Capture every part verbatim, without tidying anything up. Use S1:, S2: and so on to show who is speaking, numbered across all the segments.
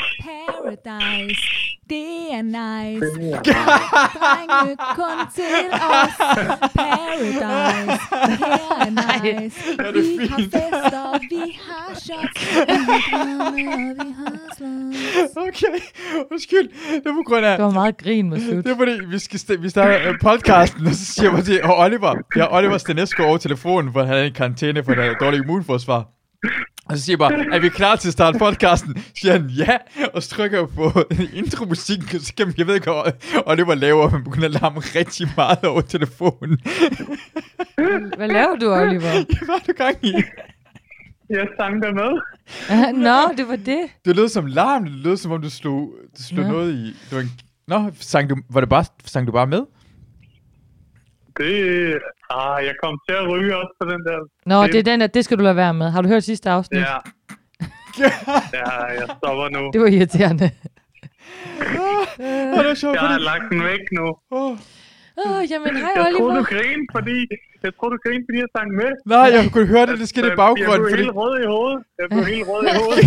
S1: Paradise, det er nice. Drenge kun til os. Paradise, her er nice. Vi har fester, vi har shots, vi har drømme, og vi har slås.
S2: Okay, undskyld. Det er på grund af...
S3: Det var meget grin med slut.
S2: Det er fordi, vi skal st- vi starter podcasten, og så siger jeg til og Oliver, ja, Oliver Stenesco over telefonen, for han havde en karantæne for et dårligt immunforsvar. Og så siger jeg bare, er vi klar til at starte podcasten? Så siger han, ja, og så trykker jeg på intromusikken, og så kan man, jeg ved ikke, hvad Oliver laver, men begynder at larme rigtig meget over telefonen.
S3: Hvad laver du, Oliver?
S2: Hvad er du gang i?
S4: Jeg sang der med.
S3: Nå, det var det.
S2: Det lød som larm, det lød som om du slog, du slog
S3: Nå.
S2: noget i... Det var en, nå, sang du, var det bare, sang du bare med?
S4: Det... Ah, jeg kom til at ryge også på den der.
S3: Nå, det er den der, det skal du lade være med. Har du hørt sidste afsnit?
S4: Ja. Ja, jeg stopper nu.
S3: Det var irriterende.
S2: Oh, det var sjovt,
S4: Jeg har
S2: fordi...
S4: lagt den væk nu.
S2: Oh.
S3: Åh, oh, jamen hej
S4: Jeg troede,
S3: Oliver.
S4: du grinede, fordi... Jeg troede, du grinede, fordi jeg sang med.
S2: Nej, jeg kunne høre det, det skete i
S4: Jeg
S2: baggrunden,
S4: blev
S2: fordi...
S4: helt rød i hovedet. Jeg blev helt rød i hovedet.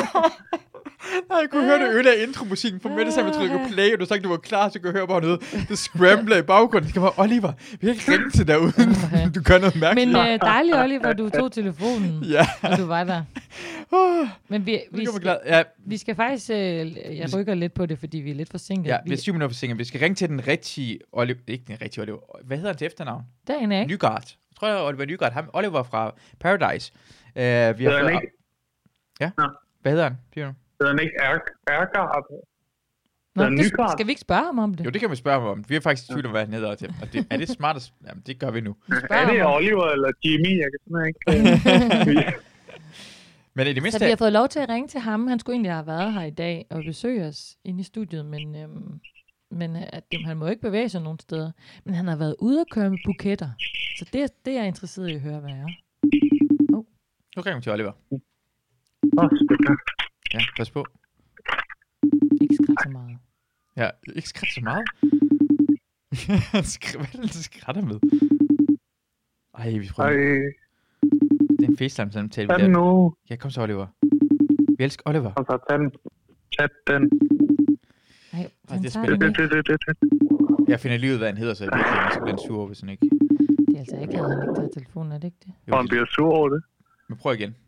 S2: Nej, jeg kunne høre det øde af intromusikken, for med det samme, jeg trykker play, og du sagde, du var klar, så kunne jeg høre bare noget. Det scrambler i baggrunden. Det kan bare, Oliver, vi kan ikke ringe til dig uden, du gør noget mærkeligt.
S3: Men øh, dejligt, Oliver, du tog telefonen,
S2: Ja.
S3: og du var der.
S2: Oh,
S3: Men vi, vi,
S2: det gør mig glad. Ja,
S3: vi skal faktisk... Øh, jeg rykker lidt på det, fordi vi er lidt forsinket.
S2: ja, vi
S3: vi,
S2: er syv minutter forsinket. Vi skal ringe til den rigtige Oliver, ikke den rigtige Oliver. Hvad hedder han til efternavn?
S3: dagen er ikke.
S2: Nygaard. Jeg tror, jeg Oliver Nygaard. Ham, Oliver fra Paradise. Uh, vi har
S4: Hedder han
S2: fået...
S4: ikke?
S2: Ja,
S4: Nå.
S2: hvad hedder han? Siger du?
S4: Hedder han ikke Ergard?
S3: Nå,
S4: Den
S3: det,
S4: Nygaard.
S3: skal vi ikke spørge ham om det?
S2: Jo, det kan vi spørge ham om. Vi er faktisk i tvivl om, hvad han hedder til. Og det, er det smart? Jamen, det gør vi nu.
S4: Er det
S3: ham om-
S4: Oliver eller Jimmy? Jeg kan simpelthen ikke...
S2: Men i det mindste...
S3: Så vi har fået lov til at ringe til ham. Han skulle egentlig have været her i dag og besøge os inde i studiet, men, øhm, men at, jamen, han må ikke bevæge sig nogen steder. Men han har været ude og køre med buketter. Så det, det er jeg interesseret i at høre, hvad er.
S2: Nu ringer vi til Oliver.
S4: Åh, spændende.
S2: Ja, pas på.
S3: Ikke skræt så meget.
S2: Ja, ikke skræt så meget. Skr- Hvad er det, du skrætter med? Ej, vi prøver.
S4: Ej,
S2: Det er en FaceTime-samtale.
S4: tag den nu.
S2: Ja, kom så, Oliver. Vi elsker Oliver.
S4: Og så tag den. Tag den.
S3: Nej,
S2: Ej,
S3: han
S2: det er
S3: tager
S2: spændende.
S3: den
S4: Det,
S3: ikke.
S4: det, det, det, det.
S2: Jeg finder lige ud, hvad han hedder, så jeg ved ikke, om jeg skal blive en sur, hvis han ikke...
S3: Det er altså ikke, at han ikke tager telefonen, er det ikke det?
S2: Jo,
S4: Og han bliver sur over det.
S2: Men prøv igen.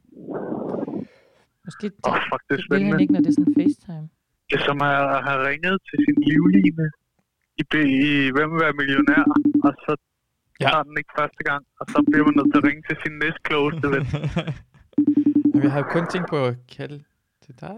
S3: Måske
S4: Åh,
S3: det,
S4: fuck, det er
S3: vil
S4: spændende.
S3: han ikke, når det er sådan FaceTime.
S4: Det er som at have ringet til sin livline i, i Hvem vil være millionær, og så
S2: Ja.
S4: tager den ikke første gang, og så bliver man nødt til at ringe til sin næstklogeste ven.
S2: Men jeg har jo kun tænkt på at kalde til dig.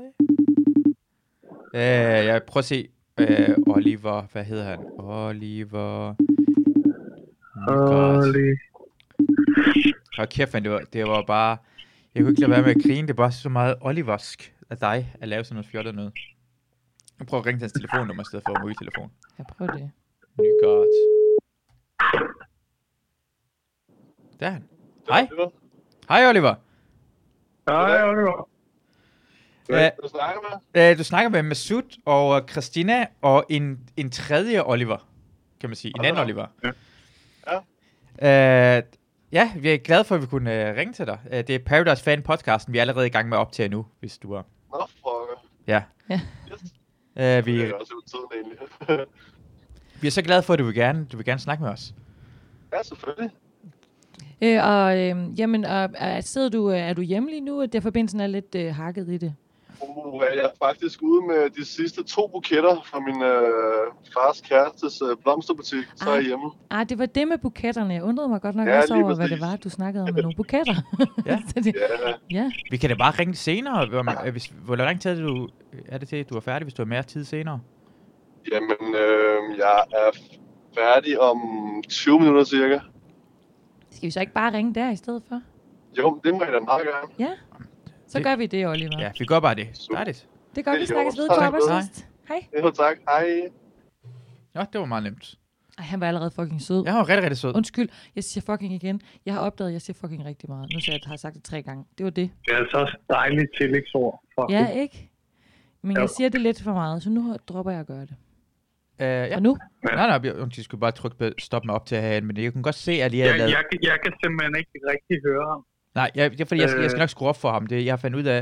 S2: Øh, jeg prøver at se. Øh, Oliver, hvad hedder han? Oliver... Nygaard.
S4: Oli.
S2: Hold kæft, men det var, det var bare... Jeg kunne ikke lade være med at grine. Det var bare så meget Oliversk af dig at lave sådan noget fjollet noget. Jeg prøver at ringe til hans telefonnummer i stedet for mobiltelefon.
S3: Jeg prøver det.
S2: Nygaard. Der er han. Hej. Hej, Oliver.
S4: Hej, Oliver.
S2: Ja.
S5: Du snakker med?
S2: Øh, du snakker med Masud og Christina og en, en tredje Oliver, kan man sige. En anden Oliver.
S4: Ja.
S2: Ja. Øh, ja, vi er glade for, at vi kunne øh, ringe til dig. Øh, det er Paradise Fan podcasten. Vi er allerede i gang med at optage nu, hvis du er...
S5: Nå, fucker.
S2: Ja.
S3: Ja.
S5: Yes.
S2: Øh, vi,
S5: Det er også tiden egentlig.
S2: vi er så glade for, at du vil gerne, du vil gerne snakke med os.
S5: Ja, selvfølgelig.
S3: Øh, og øh, jamen, og, er, sidder du, øh, er du hjemme lige nu? Der forbindelsen er lidt øh, hakket i det.
S5: Uh, jeg er faktisk ude med de sidste to buketter fra min øh, fars kærestes øh, blomsterbutik. Så er jeg hjemme.
S3: Ah, det var det med buketterne. Jeg undrede mig godt nok
S5: Ja,
S3: også
S5: lige
S3: over, hvad det
S5: præcis.
S3: var, du snakkede om med nogle buketter.
S2: Ja.
S3: Så det,
S5: Ja,
S3: ja.
S2: Vi kan da bare ringe senere. Om, øh, hvis, hvor lang tid er det, du, er det til, at du er færdig, hvis du har mere tid senere?
S5: jamen, øh, jeg er færdig om tyve minutter cirka.
S3: Skal vi så ikke bare ringe der i stedet for?
S5: Jo, det må jeg da meget gerne.
S3: Ja. Så
S2: Det-
S3: gør vi det, Oliver.
S2: Ja, vi gør bare det. Dejligt.
S3: Det gør vi
S5: Det er
S3: snakkes
S5: jo
S3: ved
S5: også
S3: til
S5: tak.
S3: arbejdssidst. Hej.
S5: Jo, tak. Hej.
S2: Ja, det var meget nemt.
S3: Ej, han var allerede fucking sød.
S2: Jeg var rigtig, rigtig sød.
S3: Undskyld, jeg siger fucking igen. Jeg har opdaget, at jeg siger fucking rigtig meget. Nu siger jeg, at jeg har sagt det tre gange. Det var det.
S4: Det er altså også et dejligt tillægsord. For
S3: Ja, ikke? Men
S4: Jo.
S3: jeg siger det lidt for meget, så nu dropper jeg at gøre det.
S2: Uh, ja.
S3: Og nu?
S2: Nej, nej, jeg, jeg skulle bare trykke på stop med op til herhen, men jeg kunne godt se, at jeg havde
S4: jeg,
S2: lavet...
S4: jeg, jeg kan simpelthen ikke rigtig høre ham.
S2: Nej, jeg, jeg, fordi jeg, skal, jeg skal nok skrue op for ham. Det, jeg fandt ud af,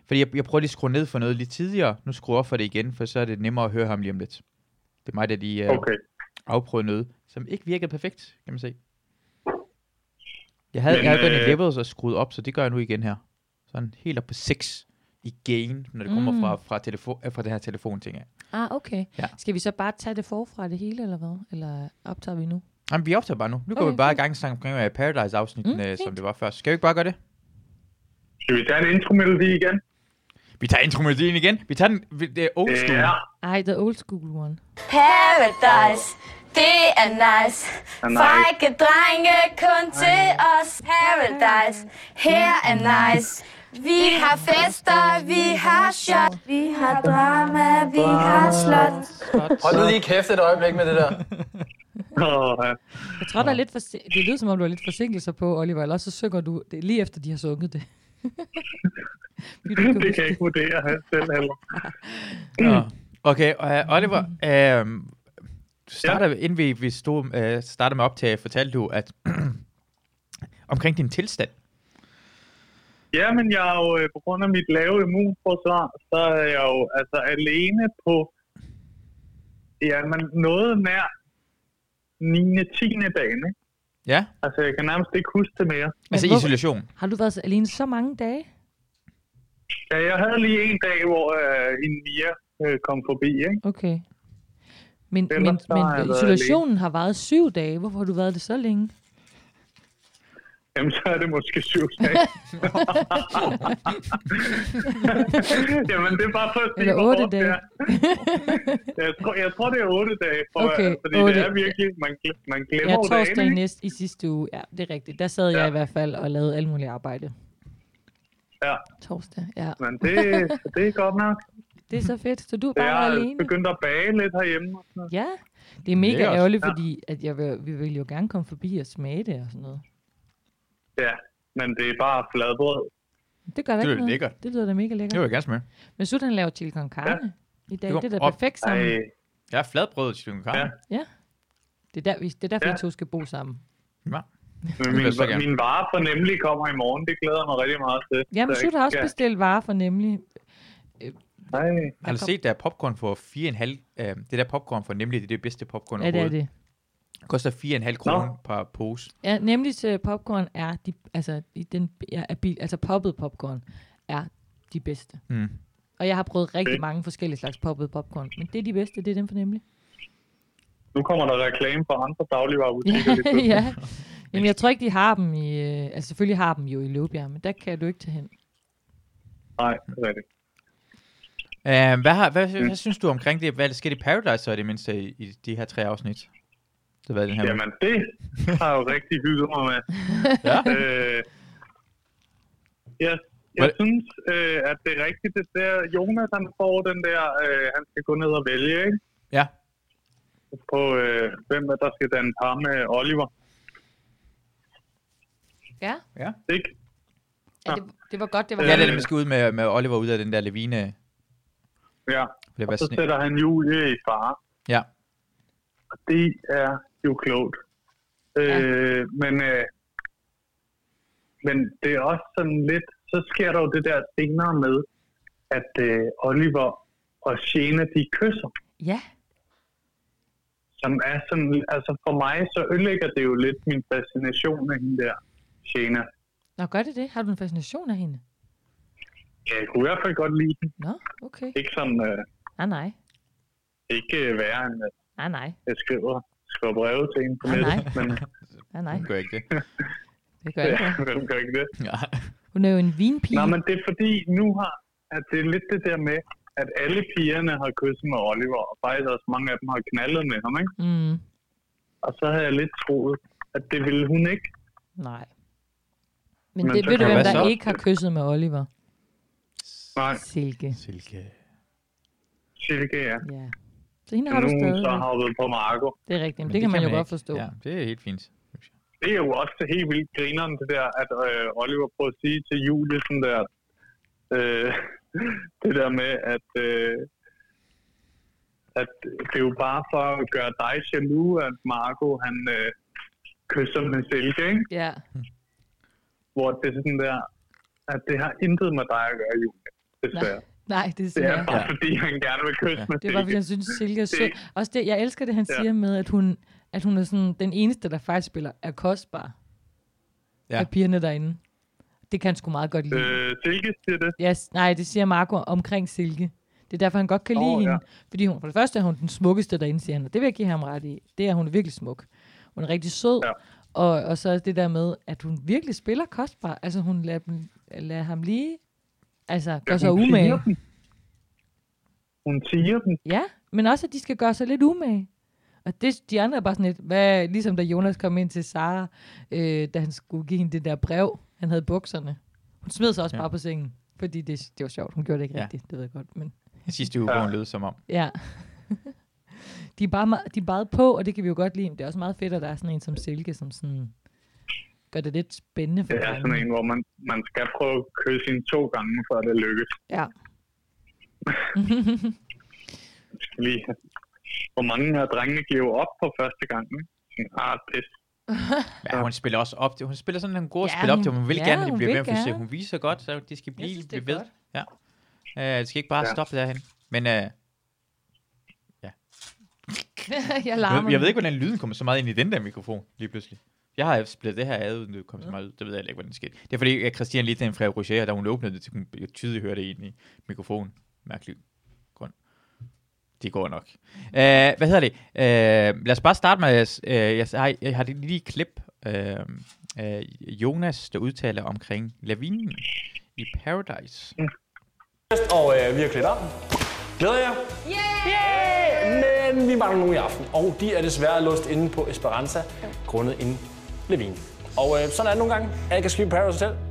S2: Fordi jeg, jeg prøver lige at skrue ned for noget lidt tidligere. Nu skruer jeg op for det igen, for så er det nemmere at høre ham lige om lidt. Det er mig, der lige uh,
S4: Okay.
S2: afprøvede noget, som ikke virkede perfekt, kan man se. Jeg havde,
S4: Men,
S2: jeg havde gået
S4: øh,
S2: i levels og skruet op, så det gør jeg nu igen her. Sådan helt op på seks i gain, når det kommer
S3: Mm.
S2: fra, fra, telefon, øh, fra det her telefonting af.
S3: Ah, okay.
S2: Ja.
S3: Skal vi så bare tage det forfra det hele, eller hvad? Eller optager vi nu?
S2: Jamen, vi optager bare nu. Nu går
S3: Okay,
S2: vi bare i
S3: fint.
S2: gang snakke omkring uh, Paradise-afsnitten,
S3: Mm,
S2: mm,
S3: fint.
S2: som det var først. Skal vi ikke bare gøre det?
S4: Skal vi tage en intromelodi igen?
S2: Vi tager intromelodien igen. Vi tager den det er old school.
S4: Ja.
S3: Ej, the old school one.
S6: Paradise, det er nice.
S4: Er nice.
S6: Frække drenge kun til os. Paradise, her er nice. Vi har fester, vi har shot. Vi har drama, vi har slot.
S7: Hold nu lige kæft et øjeblik med det der.
S4: Åh, ja.
S3: Jeg tror, der er lidt forsi- det lyder som om, du har lidt forsinkelser på, Oliver, eller også så synger du det lige efter, de har sunget det. Fordi du
S4: Det
S3: huske
S4: kan jeg ikke vurdere selv heller.
S2: Ja. Okay, uh, Oliver, uh, du starter, ja. inden vi, vi stod, uh, starter med optag, fortalte du, at omkring din tilstand.
S4: Ja, men jeg er jo øh, på grund af mit lave immunforsvar, så er jeg jo altså alene på, ja, men noget nær niende tiende dagen, ikke?
S2: Ja,
S4: Altså, jeg kan nærmest ikke huske det mere.
S2: altså
S3: hvor-
S2: isolation.
S3: Har du været så alene så mange dage?
S4: Ja, jeg havde lige en dag, hvor øh, en Mia øh, kom forbi, ikke?
S3: Okay. Men,
S4: Ellers
S3: men,
S4: så har jeg
S3: men
S4: været
S3: isolationen har varet syv dage. Hvorfor har du været det så længe?
S4: Jamen, så er det måske syv dage. Jamen, det er bare for at sige,
S3: Eller
S4: hvor
S3: otte
S4: hårdt det
S3: dage.
S4: er. jeg, tror, jeg tror, det er otte dage, for,
S3: Okay,
S4: fordi
S3: otte.
S4: det er virkelig, man, gl- man glemmer
S3: Ja,
S4: jo
S3: torsdag
S4: dagen, ikke?
S3: næste i sidste uge. Ja, det er rigtigt. Der sad jeg
S4: Ja.
S3: i hvert fald og lavede alt muligt arbejde.
S4: Ja,
S3: Torsdag, ja.
S4: men det, det er godt nok.
S3: Det er så fedt. Så du er
S4: Jeg
S3: bare
S4: er
S3: alene.
S4: begyndt at bage lidt herhjemme. Og sådan noget.
S3: Ja, det er mega
S2: Det er også-
S3: ærgerligt,
S4: ja.
S3: fordi at jeg vil, vi vil jo gerne komme forbi og smage det og sådan noget.
S4: Ja, men det er bare fladbrød.
S3: Det gør da
S2: Det
S3: ikke
S2: lyder
S3: noget.
S2: lækkert.
S3: Det lyder da mega lækkert.
S2: Det var jeg gerne smage.
S3: Men så han laver chili con carne i dag.
S2: Det var
S3: Det er da
S2: op-
S3: perfekt sammen.
S4: Ej,
S2: Jeg er fladbrød til din
S4: Ja.
S3: Ja. Det er, der, vi, det er derfor,
S4: Ja.
S3: vi to skal bo sammen.
S2: Ja.
S4: men
S2: vil
S4: min,
S2: jeg så gerne.
S4: min vare for nemlig kommer i morgen. Det glæder jeg mig rigtig meget til.
S3: Jamen,
S4: Så
S3: så
S4: jeg
S3: har også
S4: skal-
S3: bestilt varer for nemlig.
S4: Ej,
S2: Har du set, der er popcorn for fire komma fem? Øh, det der popcorn for nemlig, det er det bedste popcorn
S3: Ja, det er
S2: overhovedet.
S3: det.
S2: Koster fire komma fem kroner per pose.
S3: Ja, nemlig til popcorn er de, altså, i den, ja, er bil, altså poppet popcorn er de bedste.
S2: Mm.
S3: Og jeg har prøvet rigtig
S4: Okay.
S3: mange forskellige slags poppet popcorn, men det er de bedste, det er dem for nemlig.
S4: nu kommer der reklame for andre dagligvarebutikker. lige pludselig.
S3: Ja. Jamen, jeg tror ikke, de har dem i, øh, altså selvfølgelig har dem jo i Løvbjerg, men der kan du ikke tage hen.
S4: Nej, det er rigtigt.
S2: Uh, hvad, har, hvad, hvad synes du omkring det? Hvad er der sket i Paradise så i det mindste i, i de her tre afsnit? Det var den her.
S4: Jamen, det har jeg jo rigtig hygget mig med.
S2: Ja.
S4: Øh, jeg jeg
S2: Hvad-
S4: synes, øh, at det er rigtigt, det der Jonas, han får den der, øh, han skal gå ned og vælge, ikke?
S2: Ja.
S4: På, øh, hvem er der skal danne par med Oliver,
S3: Ja,
S2: Ja.
S4: ikke?
S3: ja det, det var godt, det var
S2: Ja,
S3: godt.
S2: det er det, man skal ud med, med Oliver ud af den der lavine.
S4: Ja,
S2: Det var
S4: så
S2: sne-
S4: sætter han Julie i fare.
S2: Ja.
S4: Og det er jo klogt. Øh, men, øh, men det er også sådan lidt, så sker der jo det der senere med, at øh, Oliver og Shena, de kysser.
S3: Ja,
S4: Som er sådan, altså for mig, så ødelægger det jo lidt min fascination af hende der, Shena.
S3: nå gør det det? Har du en fascination af hende?
S4: Ja, jeg kunne i hvert fald godt lide den.
S3: Nå, okay.
S4: Ikke sådan, øh,
S3: Nej, nej.
S4: ikke øh, værre end, at
S3: Nej, nej.
S4: jeg skriver, skriver breve til hende på
S3: Nej,
S4: nettet. Men
S3: Nej, nej.
S2: Det gør ikke det.
S3: Det gør jeg ikke.
S4: ja, hvem gør ikke det?
S2: Ja.
S3: Hun er jo en vinpige.
S4: Nå, men det er fordi, nu har, at det er lidt det der med, at alle pigerne har kysset med Oliver, og faktisk også mange af dem har knaldet med ham, ikke?
S3: Mm,
S4: Og så havde jeg lidt troet, at det ville hun ikke.
S3: nej. Men,
S4: Men
S3: det
S4: så
S3: ved du,
S4: kan
S3: hvem
S2: hvad
S3: der
S2: så?
S3: ikke har kysset med Oliver?
S4: Nej,
S3: Silke.
S2: Silke.
S4: Silke, ja.
S3: Ja. Så hende har
S4: Nu
S3: du
S4: er hun
S3: stadig.
S4: så hoppet på Marco.
S3: Det er rigtigt, men
S2: Men
S3: det kan man jo
S2: ikke.
S3: godt forstå.
S2: Ja, det er helt fint.
S4: Det er jo også helt vildt grineren, det der, at øh, Oliver prøver at sige til Julie sådan der, øh, det der med, at, øh, at det er jo bare for at gøre dig jaloux, at Marco, han øh, kysser med Silke, ikke?
S3: Ja.
S4: Hvor det er sådan der, at det har intet med dig at gøre, Julie. desværre.
S3: Nej, det er
S4: Det er
S3: svært.
S4: bare
S2: Ja.
S4: fordi, han gerne vil kysse med
S3: Det er bare, fordi
S4: Silke.
S3: jeg synes, Silke er sød.
S4: Det-
S3: Også det, jeg elsker det, han
S4: Ja.
S3: siger med, at hun, at hun er sådan den eneste, der faktisk spiller, er kostbar.
S2: Ja.
S3: Af pigerne derinde. Det kan han sgu meget godt lide.
S4: Øh, Silke siger det.
S3: Yes, nej, det siger Marco omkring Silke. Det er derfor, han godt kan lide
S4: Åh,
S3: hende.
S4: ja.
S3: Fordi hun, for det første er hun den smukkeste derinde, siger han. Og det vil jeg give ham ret i. Det er hun virkelig smuk. Hun er rigtig sød.
S4: Ja.
S3: Og, og så det der med, at hun virkelig spiller kostbar. Altså hun lader, dem, lader ham lige altså, gøre sig
S4: hun
S3: umage.
S4: siger dem. Hun siger dem.
S3: Ja, men også, at de skal gøre sig lidt umage. Og det, de andre er bare sådan lidt, hvad, ligesom da Jonas kom ind til Sara, øh, da han skulle give hende det der brev, han havde i bukserne. Hun smed sig også
S2: Ja.
S3: bare på sengen, fordi det, det var sjovt. Hun gjorde det ikke
S2: Ja.
S3: rigtigt, det ved jeg godt. Men
S2: Sidste uge, hvor hun lød som om.
S3: ja, de er, bare meget, de er meget på, og det kan vi jo godt lide. Men det er også meget fedt, at der er sådan en som Silke, som sådan gør det lidt spændende for
S4: Det er
S3: drengene.
S4: sådan en, hvor man, man skal prøve at kysse hende to gange, før det lykkes.
S3: Ja.
S4: Skal lige... Hvor mange af drengene giver jo op på første gang. Ikke? Ah, pis.
S2: Ja, hun spiller også op. Hun spiller sådan en god
S3: Ja,
S2: spil op
S3: hun-
S2: til. Hun vil
S3: ja,
S2: gerne, at de
S3: hun
S2: bliver
S3: vil
S2: ved, for
S3: gerne.
S2: hun viser godt, så de skal blive,
S3: synes, det er
S2: blive ved.
S3: godt.
S2: Ja. Uh, det skal ikke bare
S4: Ja.
S2: stoppe derhen. Men uh,
S3: Jeg larmer.
S2: jeg, jeg ved ikke, hvordan lyden kommer så meget ind i den der mikrofon, lige pludselig. Jeg har splittet det her ad, uden det kom så meget ud. Det ved jeg ikke, hvordan det skete. Det er fordi, at Christian lige den fra Roger, da hun åbnede det, så kunne jeg tydeligt høre det ind i mikrofonen. Mærkelig grund. Det går nok. Uh, hvad hedder det? Uh, lad os bare starte med, uh, jeg, har, jeg har lige et klip. Uh, uh, Jonas, der udtaler omkring lavinen i Paradise.
S7: Og øh, vi har klædt op. Glæder jer? Yeah! Men vi mangler nogen i aften, og de er desværre låst inde på Esperanza, grundet en lavine. Og øh, sådan er det nogle gange. Alt kan ske på Paradise Hotel.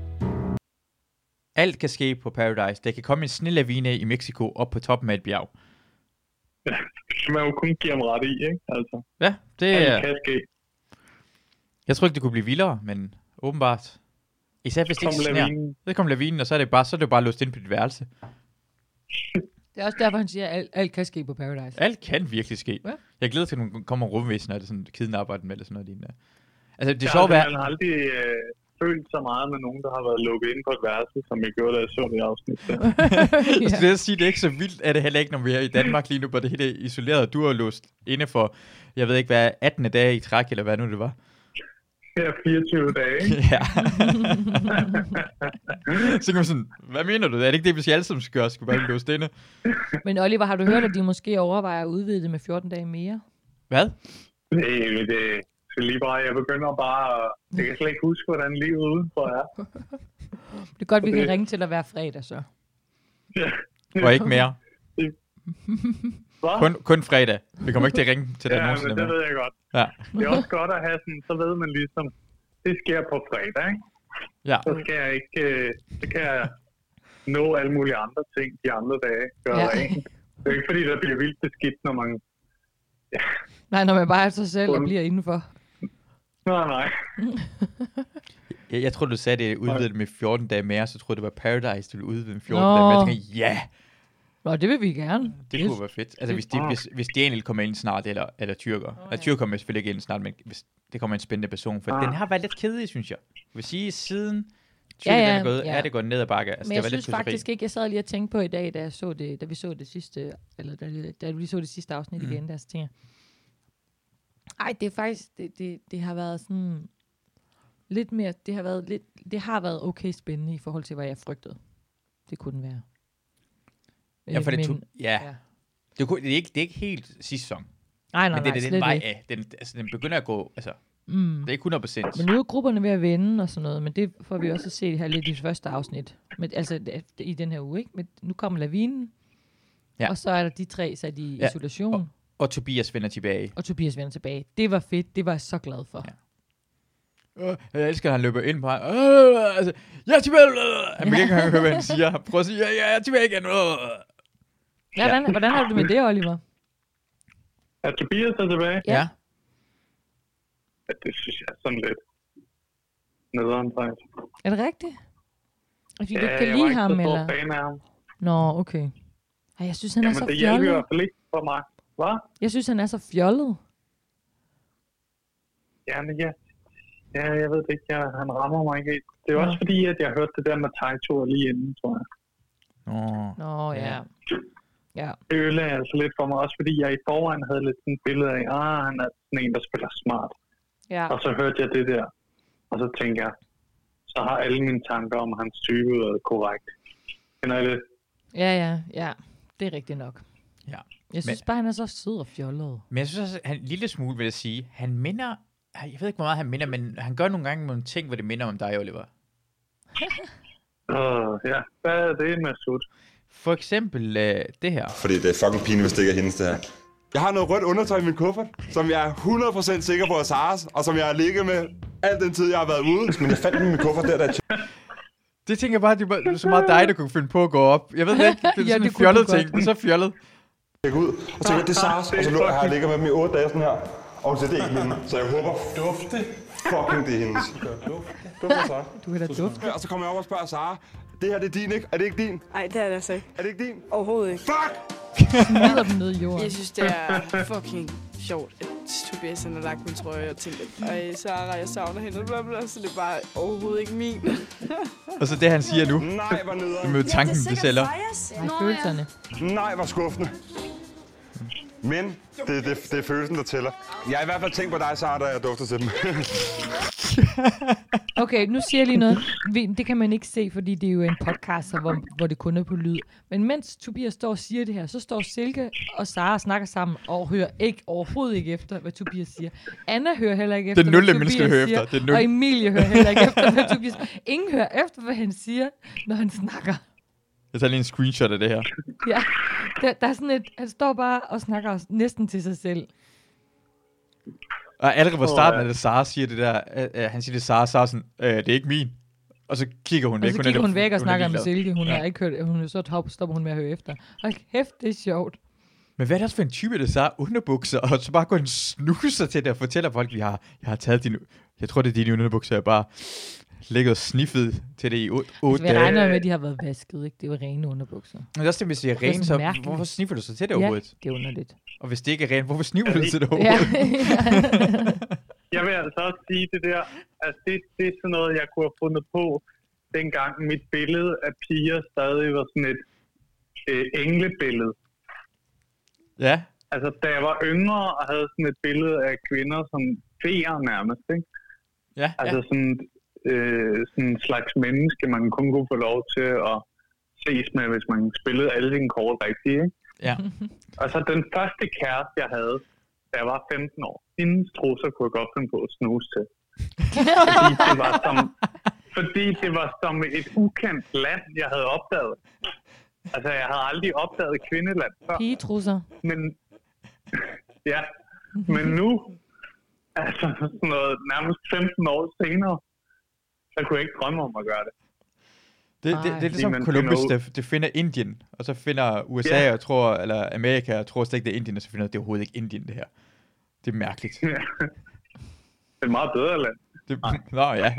S2: Alt kan ske på Paradise. Der kan komme en snelavine i Mexico op på toppen af et bjerg.
S4: Det kan man jo kun give ham ret i, ikke? Altså,
S2: Ja, det
S4: alt
S2: er...
S4: kan ske.
S2: Jeg tror ikke, det kunne blive vildere, men åbenbart. Især hvis det
S4: Kom
S2: ikke sner.
S4: lavinen.
S2: Så kom lavinen, og så er det bare, så er det bare låst ind på dit værelse.
S3: Det er også derfor, han siger, at alt, alt kan ske på Paradise.
S2: Alt kan virkelig ske.
S3: Ja.
S2: Jeg glæder til, at nogen kommer rumvæsen, og det sådan kidnapper den med, eller sådan noget lignende. Altså, det
S4: Jeg
S2: sjove
S4: har
S2: er...
S4: simpelthen aldrig øh, følt så meget med nogen, der har været lukket ind på et værelse, som jeg gjorde, da jeg så det afsnit.
S2: Jeg skulle lige sige, det er ikke så vildt, er det heller ikke, når vi er i Danmark lige nu, hvor det hele er isoleret. Du har låst inde for, jeg ved ikke hvad, attende dage i træk, eller hvad nu det var.
S4: Her fireogtyve dage, ikke?
S2: Ja. Så kan man sådan, hvad mener du? Er det ikke det, vi alle sammen skal gøre? Skal vi bare låse inde?
S3: Men Oliver, har du hørt, at de måske overvejer at udvide det med fjorten dage mere?
S2: Hvad?
S4: Det, det, så lige bare, jeg begynder bare, at- jeg kan slet ikke huske, hvordan livet udenfor er.
S3: Det er godt, vi kan
S4: Det-
S3: ringe til dig hver fredag, så.
S4: Ja.
S2: Og ikke mere.
S4: Hvad?
S2: Kun, kun fredag. Vi kommer ikke til at ringe til dig
S4: Ja,
S2: nogensinde
S4: men det
S2: mere.
S4: ved jeg godt.
S2: Ja.
S4: Det er også godt at have sådan, så ved man ligesom, det sker på fredag, ikke?
S2: Ja.
S4: Så skal jeg ikke, øh, så kan jeg nå alle mulige andre ting de andre dage, gøre
S3: Ja.
S4: ja. rent. Det er ikke fordi, der bliver vildt beskidt, når man...
S3: Nej, når man bare er sig selv og
S4: Kun-
S3: bliver indenfor.
S4: Nej, nej.
S2: Jeg, jeg tror du sagde, det udvidet med fjorten dage mere, så tror jeg, det var Paradise, du ville udvide med fjorten
S3: Nå.
S2: dage mere. Jeg tænker, ja,
S3: Nå, det vil vi gerne.
S2: det kunne være fedt. Altså, hvis, de,
S4: Ah.
S2: hvis, hvis Daniel kommer ind snart, eller, eller Tyrker. Oh, ja. Tyrker kommer selvfølgelig ikke ind snart, men hvis det kommer en spændende person. For
S4: Ah.
S2: den har været lidt kedelig, synes jeg. Jeg vil sige, siden
S3: Ja,
S2: Tyrker
S3: ja,
S2: er, gået,
S3: ja.
S2: er det gået ned ad bakke. Altså,
S3: Men
S2: det
S3: jeg
S2: var
S3: synes
S2: lidt
S3: faktisk ikke, jeg sad lige og tænkte på i dag, da, jeg så det, da vi så det sidste, eller da, da vi så det sidste afsnit
S2: Mm.
S3: mm. igen, der så tænkte jeg, ej, det er faktisk, det, det, det har været sådan, lidt mere, det har været lidt, det har været okay spændende i forhold til, hvad jeg frygtede. Det kunne den være.
S2: Ja, for det
S3: Men-
S2: tog, ja.
S3: ja.
S2: Det, kunne, det, er ikke, det er ikke helt sidste sæson.
S3: Nej, nej,
S2: Men det
S3: nej,
S2: er den
S3: slet
S2: vej
S3: ikke.
S2: af. Den, altså, den begynder at gå, altså,
S3: Mm.
S2: det er ikke hundrede procent.
S3: Men nu er grupperne ved at vende og sådan noget, men det får vi også at se her lidt i det første afsnit. Men, altså det- i den her uge, ikke? Men nu kommer lavinen,
S2: Ja.
S3: ja. og så er der de tre sat i
S2: Ja,
S3: ja. isolation, og,
S2: Og Tobias vender tilbage.
S3: og Tobias vender tilbage. Det var fedt, det var jeg så glad for.
S2: Ja. Øh, Jeg elsker, at han løber ind på ham. Øh, altså, jeg er tilbage. Øh. Han kan ikke engang høre, hvad han siger. Prøv at sige, ja, jeg er tilbage igen. Øh.
S3: Hvordan, hvordan har du det med det, Oliver?
S4: Er Tobias er tilbage?
S3: Ja.
S2: Ja.
S4: Ja, det synes jeg er sådan lidt nederen, faktisk.
S3: Er det rigtigt? Fordi du
S4: Ja,
S3: ikke kan
S4: jeg var
S3: lide
S4: ikke
S3: ham,
S4: så stor
S3: eller?
S4: fan af ham.
S3: Nå, okay. Ej, jeg synes, han er
S4: Jamen,
S3: så
S4: det hjælper i
S3: fjollet.
S4: hvert fald ikke for mig. Hvad?
S3: Jeg synes, han er så fjollet.
S4: Ja, men ja. Ja, jeg ved det ikke. Jeg, han rammer mig ikke helt. Det er også fordi, at jeg hørte det der med Taito lige inden, tror jeg.
S2: Nå.
S3: Nå, ja. Ja.
S4: Det ødelagde altså lidt for mig, også fordi jeg i forvejen havde lidt sådan et billede af, ah, han er sådan en, der spiller smart.
S3: Ja.
S4: Og så hørte jeg det der, og så tænkte jeg, så har alle mine tanker om hans type været korrekt. Kender I det?
S3: Ja, ja, ja. Det er rigtigt nok.
S2: Ja.
S3: Jeg synes men, bare, han er så sød og fjollet.
S2: Men jeg synes også, han en lille smule vil jeg sige, han minder, jeg ved ikke, hvor meget han minder, men han gør nogle gange nogle ting, hvor det minder om dig, Oliver.
S4: Åh, uh, ja. Hvad er det med sut?
S2: For eksempel øh, det her.
S8: Fordi det er fucking pinligt, hvis det ikke er hendes, det her. Jeg har noget rødt undertøj i min kuffert, som jeg er hundrede procent sikker på er Saras, og som jeg har ligget med al den tid, jeg har været ude. Men jeg fandt den i min kuffert der, der
S2: Det tænker jeg bare, det er så meget dig, der kunne finde på at gå op. Jeg ved ikke, det er sådan
S3: ja,
S2: en fjollet ting. Det er så fjollet.
S8: Jeg går ud og tænker, det er Saras, og så lå jeg her og ligger med dem i otte dage sådan her. Og så det er ikke hende, så jeg håber dufte. Fucking det er hendes. Dufte, Sara.
S3: Du kan da dufte.
S8: Og så kommer jeg op og spørger Sara, det her det er din, ikke? Er det ikke din?
S9: Nej, det er det altså ikke.
S8: Er det ikke din?
S9: Overhovedet ikke.
S8: Fuck!
S3: Smider dem ned i jorden.
S9: Jeg synes, det er fucking sjovt, at Tobias har lagt min trøje og tænkt, ej, Sara, jeg savner hende, bla bla, så det er bare overhovedet ikke min.
S2: Og så det, han siger nu.
S8: Nej, hvor nederen.
S2: Med tanken, det sælger.
S3: Nej, følelserne.
S8: Nej, hvor skuffende. Men det, det, det er følelsen, der tæller. Jeg har i hvert fald tænkt på dig, Sara, da jeg dufter til dem.
S3: Okay, nu siger jeg lige noget. Det kan man ikke se, fordi det er jo en podcast, hvor, hvor det kun er på lyd. Men mens Tobias står og siger det her, så står Silke og Sara og snakker sammen og hører ikke, overhovedet ikke efter, hvad Tobias siger. Anna hører heller ikke efter,
S2: det er nul,
S3: hvad
S2: Tobias
S3: Tobias
S2: hører
S3: siger.
S2: efter. Det er nul.
S3: Og Emilie hører heller ikke efter, hvad Tobias siger. Ingen hører efter, hvad han siger, når han snakker.
S2: Jeg tager lige en screenshot af det her.
S3: Ja, der, der er sådan et, han står bare og snakker næsten til sig selv.
S2: Og allerede fra starten af det, Sara siger det der, uh, uh, han siger det, Sara, Sara sådan, uh, det er ikke min. Og så kigger hun væk.
S3: Og så kigger hun, hun væk og
S2: hun
S3: snakker med Silke. Hun
S2: ja.
S3: har ikke hørt, hun er så top, stopper hun med at høre efter. Hold kæft, det er sjovt.
S2: Men hvad er det også for en type, der så underbukser, og så bare går en snuser til det og fortæller folk, jeg har, jeg har taget dine, jeg tror det er dine underbukser, jeg bare ligget og sniffet til det i otte
S3: altså,
S2: dage.
S3: Jeg regner med, at de har været vasket, ikke? Det var rene underbukser.
S2: Men det er også det, hvis det er rene, så
S3: mærkeligt.
S2: Hvorfor sniffer du så til det overhovedet?
S3: Ja, det er underligt.
S2: Og hvis det ikke er rent, hvorfor sniffer du til det overhovedet?
S3: Ja.
S4: Jeg vil altså også sige det der, at det, det er sådan noget, jeg kunne have fundet på, dengang mit billede af piger stadig var sådan et øh, englebillede.
S2: Ja.
S4: Altså, da jeg var yngre og havde sådan et billede af kvinder som feer nærmest, ikke?
S2: Ja,
S4: altså
S2: ja.
S4: sådan, øh, sådan en slags menneske, man kun kunne få lov til at ses med, hvis man spillede alle sine kort rigtigt, ikke?
S2: Ja.
S4: Altså, den første kæreste, jeg havde, da jeg var femten år, hendes trusser kunne jeg godt finde på at snuse til. Fordi det var som, fordi det var som et ukendt land, jeg havde opdaget. Altså, jeg havde aldrig opdaget kvindeland før.
S3: Pigetrusser.
S4: Men, ja, men nu, altså sådan noget, nærmest femten år senere, så kunne jeg ikke drømme om at gøre det.
S2: Det, det, det er ligesom Columbus, der, der finder Indien, og så finder U S A, yeah. og tror, eller Amerika, og tror slet ikke, det er Indien, og så finder det er overhovedet ikke Indien, det her. Det er mærkeligt.
S4: Ja. Det er et meget bedre land.
S2: Det, nå, ja.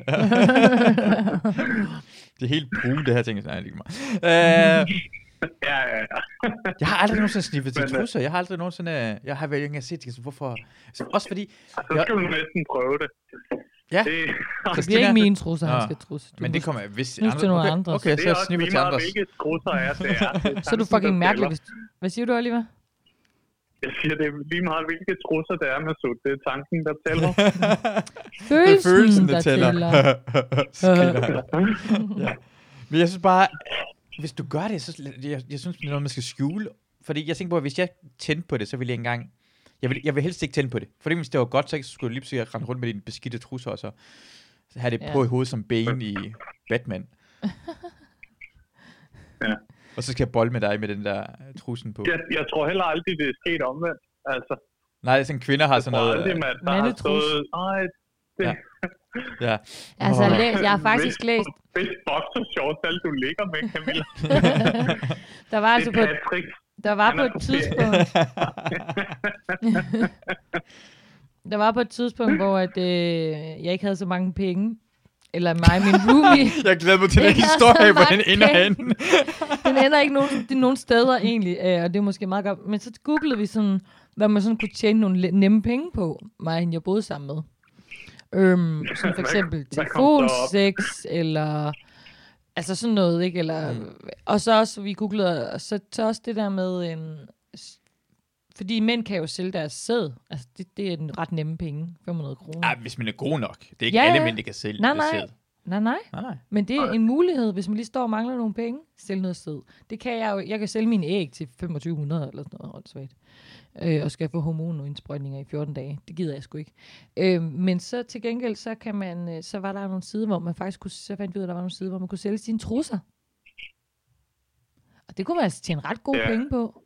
S2: Det er helt brun, det her ting. Nej, ikke meget. Uh,
S4: ja, ja, ja.
S2: Jeg har aldrig nogensinde sniffet til trusser. Jeg har aldrig nogensinde... Jeg har vel ikke set det. Hvorfor? Også fordi...
S4: Så skal du næsten prøve det.
S2: Ja.
S3: Det, det bliver ikke mine trusser, han skal trusse.
S2: Men det kommer... Hvis
S3: snus til nogle
S2: okay,
S3: andre.
S2: Okay, så jeg sniffer til andres.
S4: Det er også lige meget, hvilke trusser er, det er.
S3: Så er du fucking mærkelig. Hvis... Hvad siger du, Oliver?
S4: Jeg siger, det er lige meget, hvilke trusser det er med sut. Det er tanken, der tæller.
S3: Følelsen, følelsen der, der tæller.
S2: Ja. Men jeg synes bare... Hvis du gør det, så... Jeg, jeg synes, det er noget, man skal skjule. Fordi jeg tænker på, at hvis jeg tændte på det, så ville jeg engang... Jeg vil, jeg vil helst ikke tænde på det. Fordi hvis det var godt, så skulle du lige pludselig rende rundt med dine beskidte trusser, og så have det ja. på i hovedet som Bane i Batman.
S4: Ja.
S2: Og så skal jeg bolle med dig med den der trussen på.
S4: Jeg, jeg tror heller aldrig, det er sket omvendt. Altså.
S2: Nej, sådan kvinder har sådan noget...
S4: Aldrig, man, der har stået... Ej, det...
S2: Ja. Ja.
S3: Altså, oh. læs, jeg har faktisk
S4: hvis,
S3: læst...
S4: Hvis boxershorts, alt du ligger med, Camilla.
S3: Der var altså på...
S4: Patrick.
S3: Der var på et tidspunkt... Der var på et tidspunkt, hvor at, øh, jeg ikke havde så mange penge. Eller mig og min roomie.
S2: Jeg glæder mig til den historie, hvor den ender henne.
S3: Den ender ikke nogen, nogen steder egentlig, øh, og det er måske meget godt. Men så googlede vi sådan, hvad man sådan kunne tjene nogle nemme penge på, mig og hende, jeg boede sammen med. Øhm, som for eksempel telefonsex, eller Altså sådan noget, ikke? Eller, mm. Og så også, vi googlede, og så, så også det der med, øhm, fordi mænd kan jo sælge deres sæd. Altså, det, det er en ret nemme penge. fem hundrede kroner.
S2: Ja, hvis man er god nok. Det er ikke
S3: ja,
S2: alle
S3: ja.
S2: mænd, der kan sælge
S3: nej,
S2: det
S3: nej.
S2: sæd.
S3: Nej, nej.
S2: Nej, nej.
S3: Men det er en mulighed, hvis man lige står og mangler nogle penge. Sælge noget sæd. Det kan jeg jo. Jeg kan sælge mine æg til femogtyve hundrede eller sådan noget. Åndssvagt. Øh, og skal få hormonindsprøjtninger i fjorten dage. Det gider jeg sgu ikke. Øh, men så til gengæld, så kan man, så var der nogle sider, hvor man faktisk kunne, så fandt vi ud af, der var nogle sider, hvor man kunne sælge sine trusser. Og det kunne man altså tjene ret gode
S4: Ja.
S3: penge på.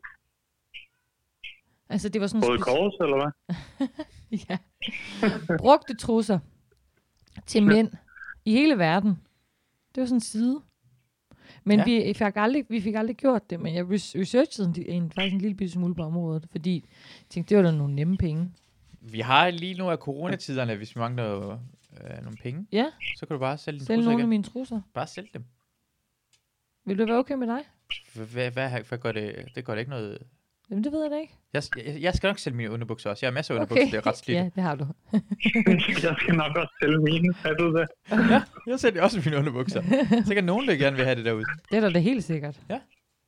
S3: Altså det var sådan...
S4: Røde
S3: speci-
S4: Kors, eller hvad?
S3: ja. Brugte trusser til mænd i hele verden. Det var sådan en side. Men
S2: Ja.
S3: vi, fik aldrig, vi fik aldrig gjort det, men jeg res- researchede en, en, faktisk en lille bitte smule på området, fordi jeg tænkte, det var da nogle nemme penge.
S2: Vi har lige nu af coronatiderne, hvis vi mangler øh, nogle penge,
S3: Ja,
S2: så kan du bare sælge dine
S3: sælge
S2: trusser
S3: nogle af
S2: igen.
S3: mine trusser.
S2: Bare sælg dem.
S3: Vil det være okay med dig?
S2: Hvad, hvad, hvad gør det? Det gør det ikke noget...
S3: Jamen, det ved jeg da ikke.
S2: Jeg, jeg, jeg skal nok sælge mine underbukser også. Jeg har masser af underbukser,
S3: Okay.
S2: det er ret slidte.
S3: Ja, det har du.
S4: Jeg skal nok også sælge mine. Er du det?
S2: Ja, jeg sælger også mine underbukser. Så kan nogen, der gerne vil have det derude.
S3: Det er da det helt sikkert.
S2: Ja.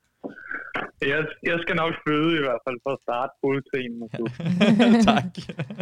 S4: Jeg, jeg skal nok føde i hvert fald for at starte fuldtiden.
S2: Tak.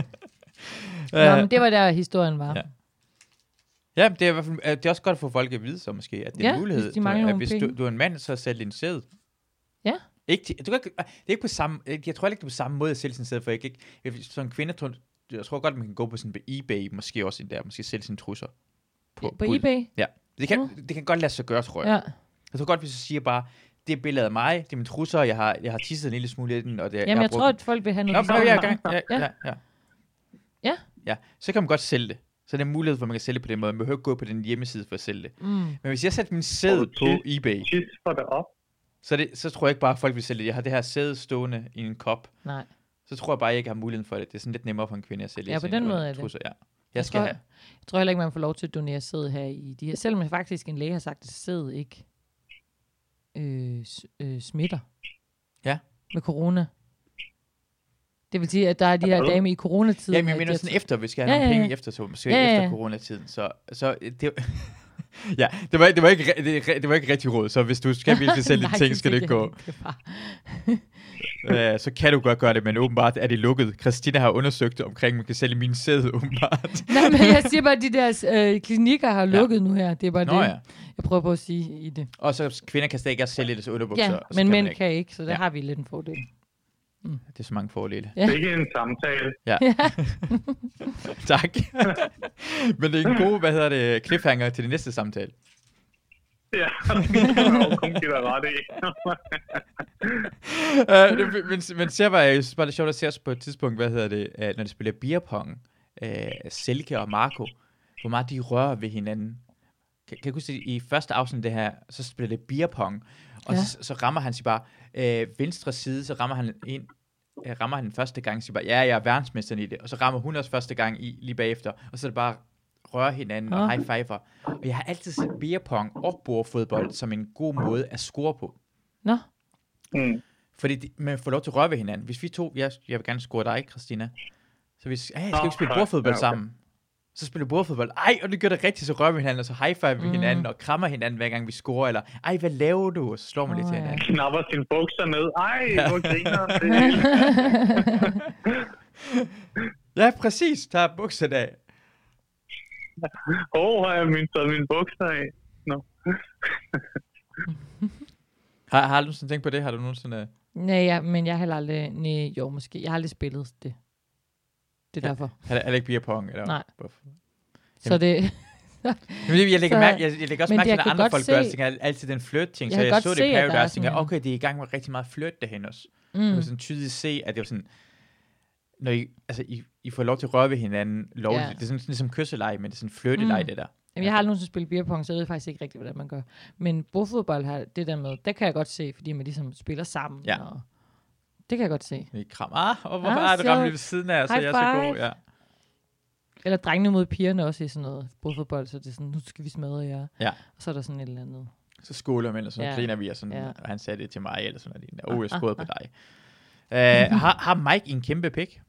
S3: Nå, men det var der, historien var.
S2: Ja. Ja, det er, i hvert fald, det er også godt at få folk at vide så måske, at det er
S3: Ja,
S2: en mulighed.
S3: hvis de mangler
S2: at
S3: nogle
S2: hvis
S3: penge.
S2: du, du er en mand, så sælg din sæd.
S3: Ja.
S2: Ikke, til- du kan, ikke- det er ikke på samme, jeg tror ikke, det er på samme måde at sælge sin sæd, for jeg kan ikke, jeg, som en kvinde, tror, jeg tror godt, man kan gå på sådan på eBay, måske også der, måske sælge sine trusser.
S3: På, på eBay?
S2: Ja, det kan, det kan godt lade sig gøre, tror jeg.
S3: Ja.
S2: Jeg tror godt, hvis du siger bare, det er billedet af mig, det er mine trusser, jeg har, jeg har tisset en lille smule i den, og det,
S3: Jamen, jeg,
S2: har
S3: jeg
S2: brugt
S3: tror,
S2: den.
S3: at folk vil have
S2: Nå,
S3: noget.
S2: så er jeg i gang. Ja,
S3: Ja.
S2: ja, ja.
S3: Ja.
S2: Ja, så kan man godt sælge det. Så er det en mulighed, hvor man kan sælge på den måde. Man behøver ikke gå på den hjemmeside for at sælge det.
S3: Mm.
S2: Men hvis jeg sætter min sæd på eBay,
S4: for det op.
S2: så, det, så tror jeg ikke bare, at folk vil sælge det. Jeg har det her sæd stående i en kop.
S3: Nej.
S2: Så tror jeg bare, at jeg ikke har muligheden for det. Det er sådan lidt nemmere for en kvinde at sælge.
S3: Ja, på
S2: sine
S3: den måde er det.
S2: trusser. Ja. Jeg
S3: Jeg
S2: skal
S3: tror,
S2: have.
S3: Jeg tror heller ikke, man får lov til at donere sæd her i de her. Selvom faktisk en læge har sagt, at sæd ikke øh, s- øh, smitter.
S2: Ja.
S3: Med corona. Det vil sige, at der er de her dage med i coronatiden.
S2: Ja, men jeg
S3: at
S2: mener
S3: de
S2: sådan
S3: har-
S2: efter, vi skal have
S3: Ja,
S2: nogle
S3: ja,
S2: penge
S3: ja.
S2: efter, så måske
S3: Ja, ja,
S2: efter
S3: ja.
S2: coronatiden. Så, så det, ja, det var, det, var ikke, re- det, det var ikke rigtig råd, så hvis du skal virkelig sælge
S3: Nej,
S2: dine ting,
S3: det
S2: skal det
S3: fik
S2: ikke
S3: jeg
S2: gå.
S3: ikke. Det var-
S2: Øh, så kan du godt gøre det, men åbenbart er det lukket. Christina har undersøgt omkring, man kan sælge min sæd, åbenbart.
S3: Nej, men jeg siger bare, at de der øh, klinikker har lukket ja. nu her. Det er bare
S2: Nå,
S3: det,
S2: ja.
S3: jeg prøver på at sige i det.
S2: Og så kvinder kan stadig ikke sælge det til underbukser.
S3: Ja,
S2: og så
S3: men
S2: kan
S3: mænd
S2: man ikke.
S3: kan ikke, så der
S2: Ja.
S3: har vi lidt en fordel. Mm.
S2: Det er så mange fordele.
S3: Ja.
S4: Det er ikke en samtale.
S2: Ja. Tak. Men det er en god, hvad hedder det, cliffhanger til det næste samtale.
S4: Ja, det kan man jo kun give dig ret i.
S2: uh, det, men, men ser bare, jeg synes bare, det er sjovt at se os på et tidspunkt, hvad hedder det, uh, når de spiller beer pong, uh, Selke og Marco, hvor meget de rører ved hinanden. Kan, kan jeg huske, i første afsnit det her, så spiller det beer pong, og
S3: Ja.
S2: så, så rammer han sig bare uh, venstre side, så rammer han ind, uh, rammer han den første gang, siger bare, ja, jeg er verdensmesteren i det, og så rammer hun også første gang i, lige bagefter, og så er det bare røre hinanden og
S3: Nå.
S2: high fiver. Og jeg har altid set beer pong og bordfodbold som en god måde at score på.
S3: Nå.
S4: Mm.
S2: Fordi de, man får lov til at røre ved hinanden. Hvis vi to, jeg, jeg vil gerne score dig, Christina. Så hvis, hey, skal vi ikke spille
S4: Nå,
S2: bordfodbold
S4: ja, okay.
S2: sammen? Så spiller vi bordfodbold. Ej, og det gør det rigtigt, så rører vi hinanden, og så high five ved
S3: Mm.
S2: hinanden, og krammer hinanden, hver gang vi scorer, eller ej, hvad laver du? Og så slår man lidt
S3: Åh,
S2: til
S3: ja.
S2: hinanden.
S4: Knapper sine bukser ned. Ej,
S2: Ja.
S4: hvor griner det.
S2: Ja, præcis. Tag bukserne af.
S4: Åh, oh, har jeg min, taget mine bukser af? Nå.
S2: Har, har du nogensinde tænkt på det? Har du nogensinde...
S3: Nej, ja, men jeg har heller aldrig... Nej, jo, måske. Jeg har aldrig spillet det. Det er
S2: Ja.
S3: derfor.
S2: Er det ikke beer pong? Eller?
S3: Nej.
S2: Hvorfor?
S3: Så det...
S2: Jamen, jeg lægger,
S3: Så-
S2: mærke, jeg, jeg lægger også
S3: men
S2: mærke til,
S3: jeg
S2: når
S3: kan
S2: andre
S3: godt
S2: folk
S3: se-
S2: gør, så tænker jeg altid den flirt-ting.
S3: Jeg
S2: Så
S3: kan
S2: jeg
S3: godt
S2: så det
S3: se,
S2: i
S3: at der er
S2: Paradise, tænker jeg,
S3: sådan en-
S2: okay, de er i gang med rigtig meget flirt derhen også.
S3: Mm.
S2: Jeg kan sådan tydeligt se, at det er sådan, når I, altså, I, I får lov til at røre ved hinanden lovligt.
S3: Ja.
S2: Det er sådan ligesom kysseleje, men det er sådan flirteleje,
S3: Mm.
S2: det der.
S3: Jamen, jeg har aldrig nogensinde spillet beer pong, så jeg ved faktisk ikke rigtigt, hvordan man gør. Men bordfodbold har det der med, der kan jeg godt se, fordi man ligesom spiller sammen.
S2: Ja.
S3: Og det kan jeg godt se.
S2: Vi kram. Ah, og hvorfor
S3: Ah,
S2: er det
S3: sjovt.
S2: ramt lige ved siden af, så
S3: High
S2: jeg er så god.
S3: five.
S2: Ja.
S3: Eller drengene mod pigerne også i sådan noget bordfodbold, så det er sådan, nu skal vi smadre jer.
S2: Ja.
S3: Og så er der sådan et eller andet.
S2: Så skåler man, og så
S3: Ja.
S2: griner vi, og, sådan,
S3: Ja.
S2: og han sagde det til mig, eller sådan noget. Åh, jeg skåede på dig. Uh, har, har Mike en kæmpe pik?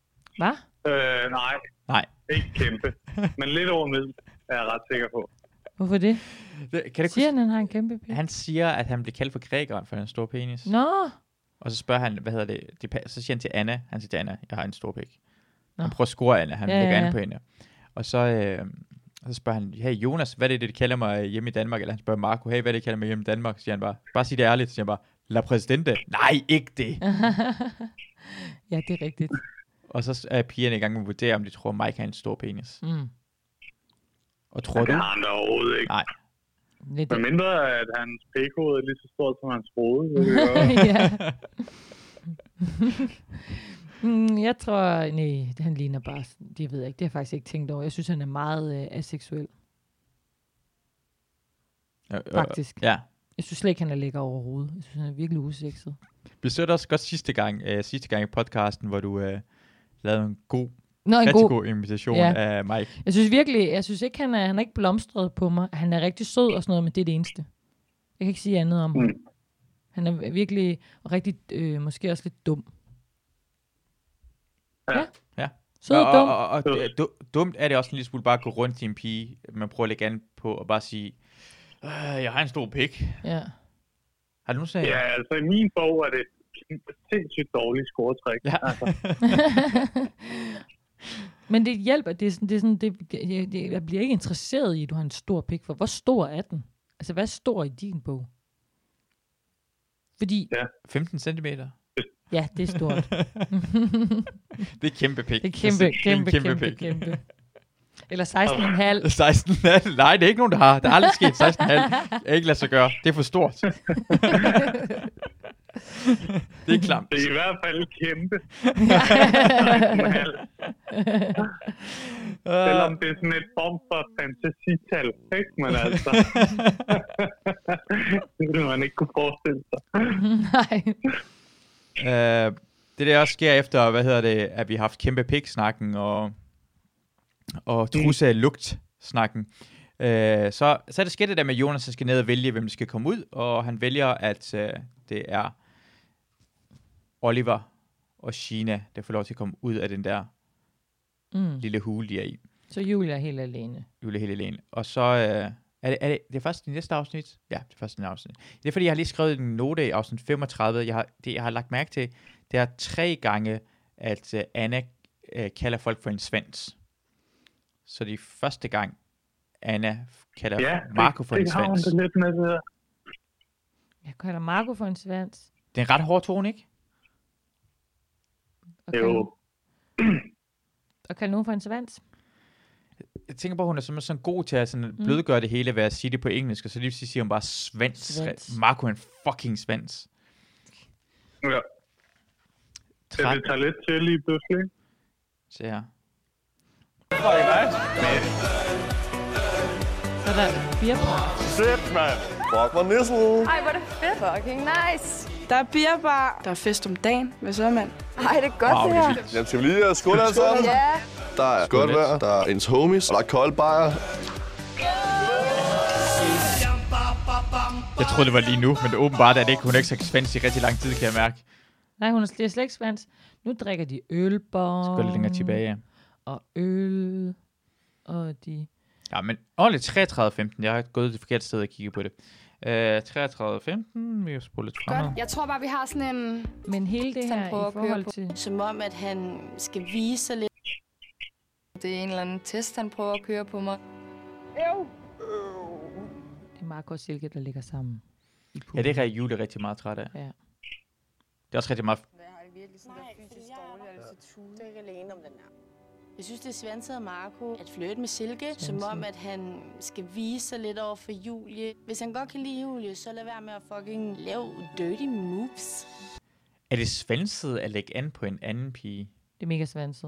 S3: Hvad?
S4: Øh, nej,
S2: Nej.
S4: ikke kæmpe. Men lidt over middel, er jeg ret sikker på.
S3: Hvorfor det?
S2: det kan det
S3: siger han, han har en kæmpe pik?
S2: Han siger, at han bliver kaldt for grækeren for en stor penis.
S3: Nå.
S2: Og så spørger han, hvad hedder det, det så siger han til Anna, han siger til Anna, jeg har en stor pik.
S3: Nå.
S2: Han prøver at score Anna, han
S3: Ja,
S2: lægger
S3: ja, ja.
S2: an på hende. Og så, øh, så spørger han, hey Jonas, hvad er det, det de kalder mig hjemme i Danmark? Eller han spørger Marco, hey, hvad er det, de kalder mig hjemme i Danmark? Så siger han bare, bare sig det ærligt. Så siger han bare, la præsidente. Nej, ikke det.
S3: Ja, det er rigtigt.
S2: Og så er pigerne i gang med at vurdere, om de tror, Mike har en stor penis.
S3: Mm.
S2: Og tror
S4: Ja,
S2: du?
S4: det har han da overhovedet ikke.
S2: Nej.
S3: Lidt.
S4: Men mindre, at hans pækhoved er lige så stort som hans hoved.
S3: Ja. mm, jeg tror, nej, han ligner bare, det ved jeg ikke, det har jeg faktisk ikke tænkt over. Jeg synes, han er meget øh, aseksuel.
S2: Øh, øh,
S3: Faktisk.
S2: Ja.
S3: Jeg synes slet ikke, han er lækker overhovedet. Jeg synes, han er virkelig usekset.
S2: Vi så det også godt sidste gang, øh, sidste gang i podcasten, hvor du øh, lavede en god,
S3: Nå, en
S2: rigtig god,
S3: god-
S2: god invitation
S3: Ja.
S2: af Mike.
S3: Jeg synes virkelig, jeg synes ikke, han er, han er ikke blomstret på mig. Han er rigtig sød og sådan noget, men det er det eneste. Jeg kan ikke sige andet om ham.
S4: Mm.
S3: Han er virkelig rigtig, øh, måske også lidt dum.
S4: Ja.
S3: Ja.
S2: Ja.
S3: Sød og
S2: og,
S3: dum.
S2: og, og, og du- du- dumt er det også en lille smule bare at gå rundt til en pige, man prøver at lægge an på og bare sige, øh, jeg har en stor pik.
S3: Ja.
S2: Har du nu sagt?
S4: Ja, altså i min bog er det et sindssygt dårligt scoretræk.
S2: Ja.
S4: Altså.
S3: Men det hjælper, det er sådan, det er sådan, det, jeg, jeg, jeg bliver ikke interesseret i, at du har en stor pik, for hvor stor er den? Altså, hvad står i din bog? Fordi...
S4: Ja.
S2: femten centimeter.
S3: Ja, det er stort.
S2: Det er kæmpe pik.
S3: Det er kæmpe,
S2: Det er en
S3: kæmpe, kæmpe,
S2: pik.
S3: kæmpe. Eller seksten komma fem.
S2: seksten komma fem. Nej, det er ikke nogen, der har. Der er aldrig sket seksten komma fem. Jeg ikke lade sig gøre. Det er for stort. Det er klamt.
S4: Det er i hvert fald kæmpe. Selvom det er sådan et form for fantasital, ikke? Men altså, det ville man ikke kunne forestille sig.
S3: Nej.
S2: Uh, det der også sker efter, hvad hedder det, at vi har haft kæmpe pik-snakken og, og trusse lugt-snakken. Uh, så, så er det sket det der med, Jonas, der skal ned og vælge, hvem der skal komme ud, og han vælger, at uh, det er Oliver og Sheena, der får lov til at komme ud af den der
S3: Mm.
S2: lille hule, de er i.
S3: Så Julia er helt alene.
S2: Julie helt alene. Og så uh, er, det, er det, det er først i næste afsnit? Ja, det er først i næste afsnit. Det er fordi, jeg har lige skrevet en note i afsnit femogtredive. Jeg har, det, jeg har lagt mærke til, det er tre gange, at uh, Anna uh, kalder folk for en svans. Så det er første gang, Anna kalder
S4: Ja,
S2: Marco for
S4: det,
S2: en
S4: det har hun
S2: svans.
S4: det lidt med det der.
S3: Jeg kalder Marco for en svans.
S2: Det er en ret hård tone, ikke?
S3: Og
S4: Jo.
S3: Og kalder nogen for en svans?
S2: Jeg tænker på, at hun er simpelthen sådan god til at sådan blødgøre det hele ved at sige det på engelsk, og så lige pludselig siger hun bare svans.
S3: Svans.
S2: Marco er en fucking svans.
S4: Ja. Ja, det tager lidt til lige pludselig.
S2: Så her.
S3: Så er der bierbar.
S5: Shit, man. Fuck, hvor nissel.
S6: Ej, hvor er det fedt. Fucking nice.
S9: Der er bierbar. Der er fest om dagen. Hvad så, mand?
S6: Ej, det er godt,
S2: Wow,
S6: det
S2: det er
S6: her.
S2: vildt.
S5: Jamen, skal vi lige uh, skåle alle sammen?
S6: Ja.
S5: Der er godt vejr, der er ens homies, og der er kold bajer.
S2: Jeg troede, det var lige nu, men det åbenbart er det ikke. Hun er ikke så svans i rigtig lang tid, kan jeg mærke.
S3: Nej, hun er slet slet ikke svans. Nu drikker de ølbong.
S2: Så går lidt længere tilbage.
S3: Og øl. Og de...
S2: Ja, men ordentligt treogtredive femten. Jeg har gået det forkerte sted og kigget på det. Uh, treogtredive femten. Vi har spurgt lidt fremad.
S6: Godt. Jeg tror bare, vi har sådan en...
S3: Men hele det
S6: Han
S3: her
S6: prøver
S3: i
S6: at køre
S3: forhold
S6: på.
S3: til...
S10: Som om, at han skal vise sig lidt.
S6: Det er en eller anden test, han prøver at køre på mig.
S3: Det er Marco og Silke, der ligger sammen. I
S2: Ja, det er Julie rigtig meget træt af.
S3: Ja.
S2: Det er også rigtig meget...
S10: Nej, fordi jeg er ikke alene om den her. Jeg synes, det er svanset af Marco at flirte med Silke, som om, at han skal vise sig lidt over for Julie. Hvis han godt kan lide Julie, så lad være med at fucking lave dirty moves.
S2: Er det svanset at lægge an på en anden pige?
S3: Det er mega svanset.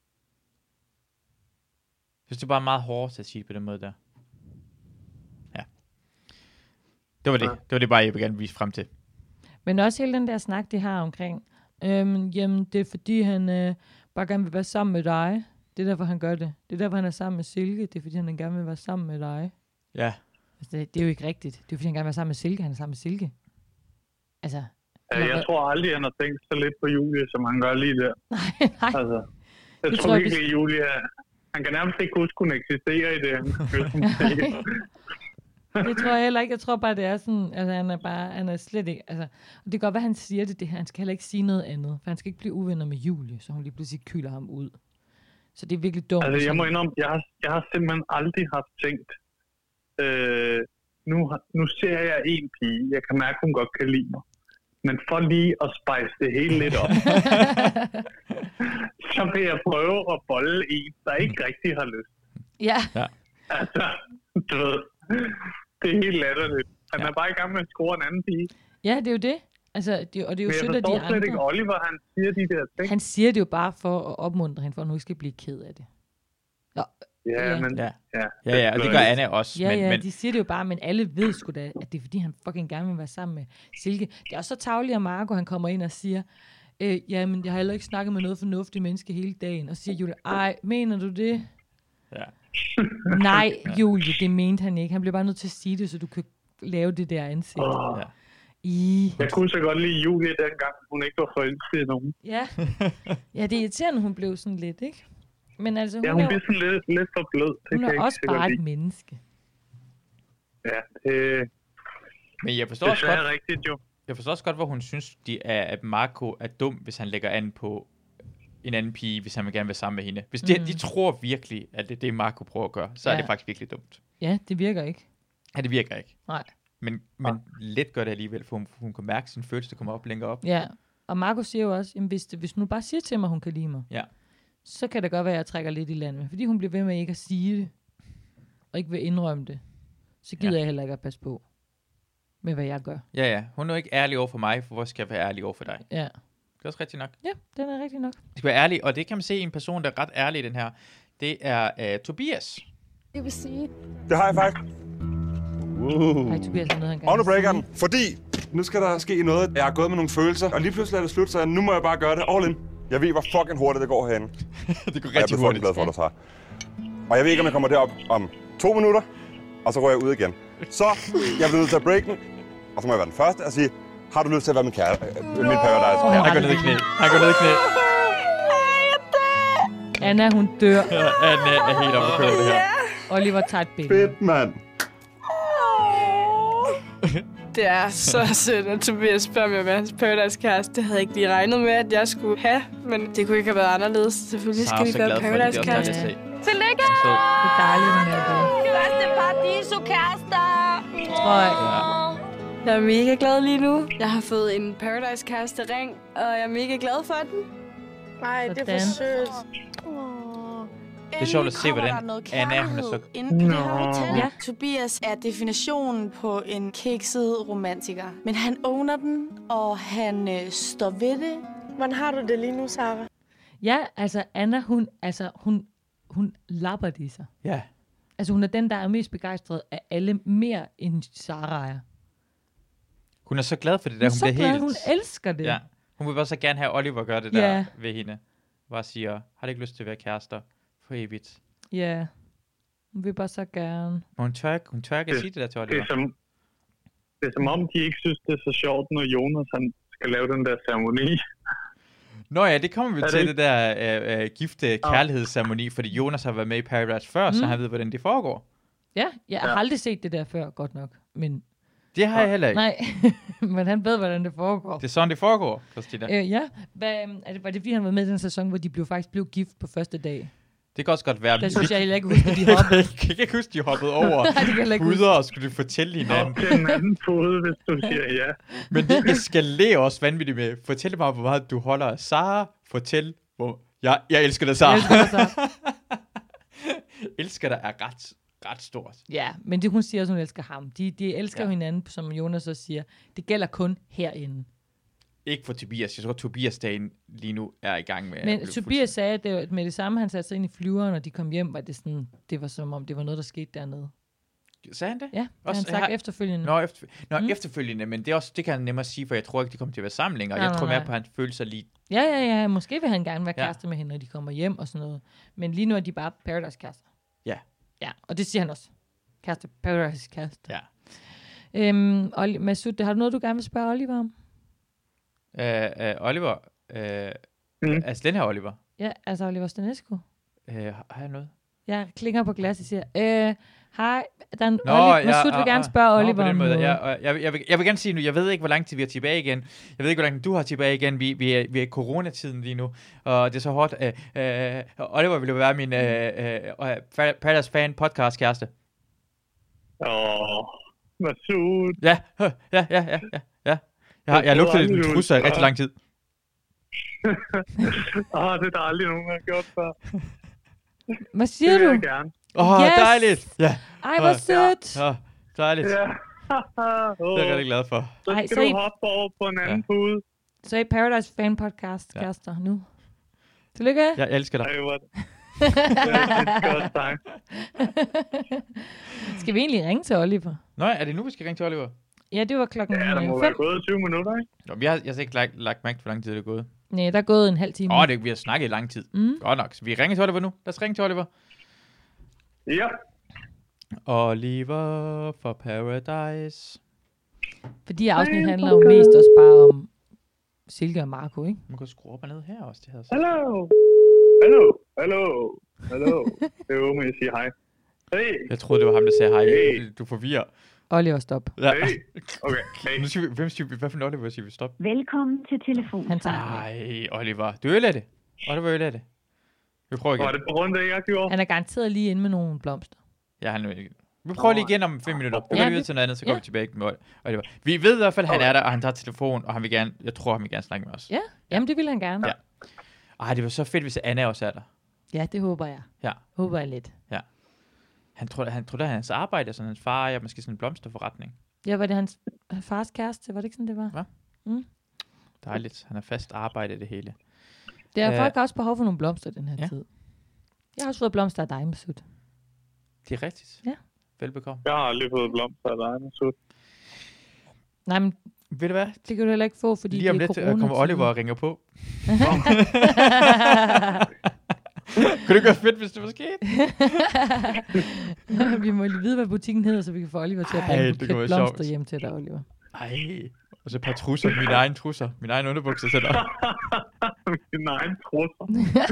S2: Jeg synes, det er bare meget hårdt at sige på den måde der. Ja. Det var det. Det var det bare, jeg vil gerne vise frem til.
S3: Men også hele den der snak, de har omkring, øhm, jamen det er fordi, han øh, bare gerne vil være sammen med dig. Det er derfor, han gør det. Det er derfor, han er sammen med Silke. Det er fordi, han gerne vil være sammen med dig.
S2: Ja.
S3: Altså, det, det er jo ikke rigtigt. Det er fordi, han gerne vil være sammen med Silke. Han er sammen med Silke. Altså.
S4: Ja, jeg tror aldrig, han har tænkt så lidt på Julie, som han gør lige der.
S3: Nej, nej.
S4: Altså, jeg
S3: Det
S4: tror
S3: tror jeg,
S4: virkelig,
S3: hvis-
S4: Julie Han kan nærmest ikke huske, hun eksisterer i det.
S3: Det tror jeg heller ikke. Jeg tror bare, det er sådan, altså han er bare, han er slet ikke, altså, og det kan godt være, han siger det, det her. Han skal heller ikke sige noget andet, for han skal ikke blive uvenner med Julie, så hun lige pludselig kylder ham ud. Så det er virkelig dumt.
S4: Altså, jeg må indrømme, jeg har, jeg har simpelthen aldrig haft tænkt, øh, nu, nu ser jeg en pige, jeg kan mærke, hun godt kan lide mig. Men for lige at spice det hele lidt op, så vil jeg prøve at bolle en, der ikke rigtig har lyst.
S3: Ja.
S2: ja.
S4: Altså, du ved, det er helt latterligt. Han ja. er bare i gang med at score en anden pige.
S3: Ja, det er jo det. Altså, det, og det er jo sødt af de andre.
S4: Men jeg forstår slet ikke Oliver, han siger de der ting.
S3: Han siger det jo bare for at opmuntre hende, for at hun ikke skal blive ked af det. Nå,
S4: ja,
S3: ja,
S4: men...
S2: Ja,
S4: ja,
S2: ja, ja og det gør Anna også.
S3: Ja,
S2: men,
S3: ja,
S2: men...
S3: de siger det jo bare, men alle ved sgu da, at det er fordi, han fucking gerne vil være sammen med Silke. Det er også så tarveligt, at Marco, han kommer ind og siger, øh, ja, men jeg har heller ikke snakket med noget fornuftigt menneske hele dagen. Og så siger Julie, ej, mener du det?
S2: Ja.
S3: Nej, Julie, det mente han ikke. Han bliver bare nødt til at sige det, så du kan lave det der ansigt.
S4: Oh.
S2: Ja.
S3: I...
S4: Jeg kunne så godt lide Julie dengang, hun ikke var forelsket i nogen.
S3: Ja. Ja, det er irriterende, hun blev sådan lidt, ikke? Men altså, hun,
S4: ja, hun
S3: er,
S4: bliver sådan lidt, lidt for blød. Det
S3: hun
S4: kan
S3: er også bare et
S4: lide.
S3: menneske.
S4: Ja, det,
S2: Men jeg forstår
S4: det
S2: også
S4: er
S2: godt,
S4: rigtigt jo.
S2: jeg forstår også godt, hvor hun synes, de er, at Marco er dum, hvis han lægger an på en anden pige, hvis han vil gerne være sammen med hende. Hvis de, mm. de tror virkelig, at det er det, Marco prøver at gøre, så ja. er det faktisk virkelig dumt.
S3: Ja, det virker ikke.
S2: Ja, det virker ikke.
S3: Nej.
S2: Men, men let gør det alligevel, for hun, for hun kan mærke sin følelse, der kommer op længere op.
S3: Ja, og Marco siger jo også, jamen hvis, det, hvis nu bare siger til mig, hun kan lide mig,
S2: ja.
S3: så kan det godt være, at jeg trækker lidt i landet. Fordi hun bliver ved med ikke at sige det, og ikke vil indrømme det, så gider ja. jeg heller ikke at passe på med, hvad jeg gør.
S2: Ja, ja. Hun er ikke ærlig over for mig, for hvor skal jeg være ærlig over for dig?
S3: Ja.
S2: Det er også rigtigt nok.
S3: Ja, den er rigtig nok.
S2: Jeg skal være ærlig, og det kan man se en person, der er ret ærlig i den her. Det er uh, Tobias.
S6: Jeg vil sige...
S8: Det har jeg faktisk.
S2: Wow.
S3: Hej, Tobias, er noget, han gerne
S8: Og nu breaker den, fordi nu skal der ske noget. Jeg har gået med nogle følelser, og lige pludselig er det slut, så nu må jeg bare gøre det all in. Jeg ved, hvor fucking hurtigt det går herinde.
S2: Det går
S8: rigtig
S2: hurtigt.
S8: Jeg er glad for dig, Sarah. Og jeg ved ikke, om jeg kommer derop om to minutter, og så går jeg ud igen. Så jeg bliver nødt til at break den, og så må jeg være den første og sige, har du lyst til at være min kæreste? Øh, min paradise?
S2: Oh, han går ned i knæ. Han går ned i knæ.
S3: Anna, hun dør.
S2: Ja, Anna er helt oppe at køre det her.
S3: Oliver tager et billede.
S8: Fedt, mand.
S9: Det er så sødt, at Tobias spørger mig, hvad hans Paradise-kæreste. Det havde jeg ikke lige regnet med, at jeg skulle have, men det kunne ikke have været anderledes. Selvfølgelig skal de være Paradise-kæreste.
S6: Tillykke!
S3: Det er dejligt, hun er det.
S6: Første paradiso-kærester!
S3: Tror jeg.
S2: Ja.
S9: Jeg er mega glad lige nu. Jeg har fået en Paradise-kæreste-ring, og jeg er mega glad for den.
S6: Nej, det er for sødt.
S2: Det er sjovt at se, hvordan Anna, hun er så...
S10: Inden på det her hotel. Ja. Tobias er definitionen på en kikset romantiker. Men han owner den, og han øh, står ved det.
S6: Hvordan har du det lige nu, Sarah?
S3: Ja, altså Anna, hun, altså, hun, hun lapper det i sig.
S2: Ja.
S3: Altså hun er den, der er mest begejstret af alle, mere end Sarah er.
S2: Hun er så glad for det der, hun, hun bliver
S3: glad,
S2: helt...
S3: hun elsker det.
S2: Ja. Hun vil bare så gerne have Oliver gøre det der
S3: ja.
S2: ved hende. Bare siger, har det ikke lyst til at være kærester for evigt?
S3: Ja, hun vil bare så gerne.
S2: Men hun tør ikke, hun tør ikke at sige det der til Oliver.
S4: Det er, som, det er som om, de ikke synes, det er så sjovt, når Jonas han skal lave den der ceremoni.
S2: Nå ja, det kommer vi er til, det, det der uh, uh, gifte kærlighedsceremoni, fordi Jonas har været med i Paradise før, mm. så han ved, hvordan det foregår.
S3: Ja, jeg har
S4: ja.
S3: aldrig set det der før, godt nok. Men
S2: det har jeg heller ikke.
S3: Nej, men han ved, hvordan det foregår.
S2: Det er sådan, det foregår, Christina.
S3: Øh, ja, Hvad, er det, var det fordi, han var med i den sæson, hvor de blev, faktisk blev gift på første dag?
S2: Det kan også godt være.
S3: Det synes jeg heller ikke huske, at de hoppede.
S2: Jeg kan ikke huske, de hoppede over puder og skulle fortælle hinanden.
S4: Til en anden pude, hvis du siger ja.
S2: Men det eskalerer også vanvittigt med, fortæl mig, hvor meget du holder af Sarah. Fortæl, hvor... Jeg, jeg elsker dig, Sarah.
S3: Jeg elsker dig, Sarah.
S2: elsker dig er ret, ret stort.
S3: Ja, men det hun siger også, hun elsker ham. De, de elsker
S2: ja.
S3: jo hinanden, som Jonas også siger. Det gælder kun herinde.
S2: Ikke for Tobias. Jeg tror, Tobias dagen lige nu er i gang med...
S3: Men Tobias sagde, at det, med det samme, han satte sig ind i flyveren, og de kom hjem, var det sådan, det var som om, det var noget, der skete dernede.
S2: Sagde han det?
S3: Ja, det
S2: også,
S3: han sagt
S2: har...
S3: efterfølgende.
S2: Nå, efter... Nå
S3: mm.
S2: efterfølgende, men det, er også, det kan han nemmere sige, for jeg tror ikke, de kommer til at være sammen længere. Nej, jeg tror nej, mere på, at han føler sig lige...
S3: Ja, ja, ja. Måske vil han gerne være
S2: ja.
S3: kærester med hende, når de kommer hjem og sådan noget. Men lige nu er de bare Paradise-kærester.
S2: Ja.
S3: Ja, og det siger han også. Kæreste, Paradise-kærester.
S2: Ja.
S3: Øhm, Oli- Masud, har du noget, du gerne vil spørge Oliver om?
S2: Uh, uh, Oliver, uh, mm. altså den her Oliver.
S3: Ja, altså Oliver Stanescu.
S2: Uh, har jeg noget?
S3: Jeg klinger på glas og siger, øh, hej, der er en
S2: Nå,
S3: Oliver,
S2: ja,
S3: Masud vil
S2: ah,
S3: gerne
S2: ah,
S3: spørge
S2: nå,
S3: Oliver
S2: på den
S3: om
S2: måde.
S3: noget.
S2: Ja, og jeg, jeg, vil, jeg vil gerne sige nu, jeg ved ikke, hvor lang tid vi er tilbage igen. Jeg ved ikke, hvor lang tid du har tilbage igen. Vi, vi, er, vi er i coronatiden lige nu, og det er så hårdt. Øh, øh, Oliver ville jo være min øh, øh, Paradise Fan podcast kæreste.
S4: Åh, Masud.
S2: Ja, ja, ja, ja, ja, ja. Jeg har, jeg har lugtet din trusser i rigtig lang tid.
S4: Åh, det er der aldrig nogen, der har gjort før.
S3: Hvad siger
S4: det vil
S3: du?
S4: jeg gerne.
S2: Åh, oh,
S3: Yes!
S2: dejligt. Ja.
S3: Ej, hvor sødt.
S2: Ja, dejligt.
S4: Ja.
S2: Det er jeg rigtig glad for.
S4: Så
S3: Ej,
S4: skal
S3: så
S4: du
S3: I-
S4: hoppe over på en anden
S2: Ja.
S4: pude.
S3: Så er I Paradise Fan Podcast, kærester, nu. Tillykke.
S2: Jeg elsker dig.
S4: Ej, hvor er det. Ja, det er godt sagt.
S3: Skal vi egentlig ringe til Oliver?
S2: Nå, er det nu, vi skal ringe til Oliver?
S3: Ja, det var klokken
S4: Ja, der må
S3: fem.
S4: være gået tyve minutter, ikke?
S2: Nå, vi har, jeg har ikke lagt, lagt mærke til, hvor lang tid det er gået.
S3: Nej, der er gået en halv time.
S2: Åh, oh, det, vi har snakket i lang tid.
S3: Mm.
S2: Godt nok. Så vi ringer til Oliver nu. Lad os ringe til Oliver.
S4: Ja.
S2: Oliver for Paradise.
S3: For de afsnit handler jo mest også bare om Silke og Marco, ikke?
S2: Man kan skrue op og ned her også. Det her.
S4: Hallo. Hallo. Hallo. Hallo. Det er jo med at sige hej. Hey.
S2: Jeg troede, det var ham, der sagde hej.
S4: Hey.
S2: Du forvirrer.
S3: Oliver, stop.
S2: Ja.
S4: Hey. Okay. Hey.
S2: Nu siger vi, hvem siger vi, hvad for en Oliver siger vi stop?
S11: Velkommen til telefon.
S3: Han tager
S2: Ej, Oliver. Du ødelægger det. Oliver ødelægger det. Vi prøver igen.
S4: Var det på grund af, jeg gjorde?
S3: Han er garanteret lige inde med nogle blomster.
S2: Ja, han vil ikke. Vi prøver lige igen om fem minutter. Vi går
S3: Ja,
S2: lige videre
S3: det-
S2: til noget andet, så går
S3: ja.
S2: vi tilbage med Oliver. Vi ved i hvert fald, at han er der, og han tager telefon, og han vil gerne, jeg tror, han vil gerne snakke med os.
S3: Ja, jamen det vil han gerne.
S2: Ja. Ej, det var så fedt, hvis Anna også er der.
S3: Ja, det håber jeg.
S2: Ja.
S3: Håber jeg lidt.
S2: Han tror, han tror, det er hans arbejde, sådan hans far er måske sådan en blomsterforretning.
S3: Ja, var det hans fars kæreste? Var det ikke sådan, det var?
S2: Hva?
S3: Mm.
S2: Dejligt. Han har fast arbejde i det hele.
S3: Det er
S2: Øh,
S3: folk har også behov for nogle blomster den her
S2: ja.
S3: tid. Jeg har også fået blomster af dig, Masud.
S2: Det er rigtigt.
S3: Ja.
S2: Velbekomme.
S4: Jeg har aldrig fået blomster af dig, Masud.
S3: Nej, men
S2: Ved du hvad?
S3: det kan du heller ikke få, fordi
S2: Lige om
S3: det er
S2: lidt øh,
S3: corona.
S2: kommer Oliver og ringer på. Kunne det ikke være fedt, hvis det var sket?
S3: Vi må lige vide, hvad butikken hedder, så vi kan få Oliver til at
S2: Ej,
S3: bringe en
S2: det kunne
S3: buket
S2: være
S3: blomster
S2: sjovt.
S3: hjem til dig, Oliver.
S2: Ej. Og så et par trusser. Mine egne trusser. Mine egne underbukser til dig.
S4: Min egen trusser.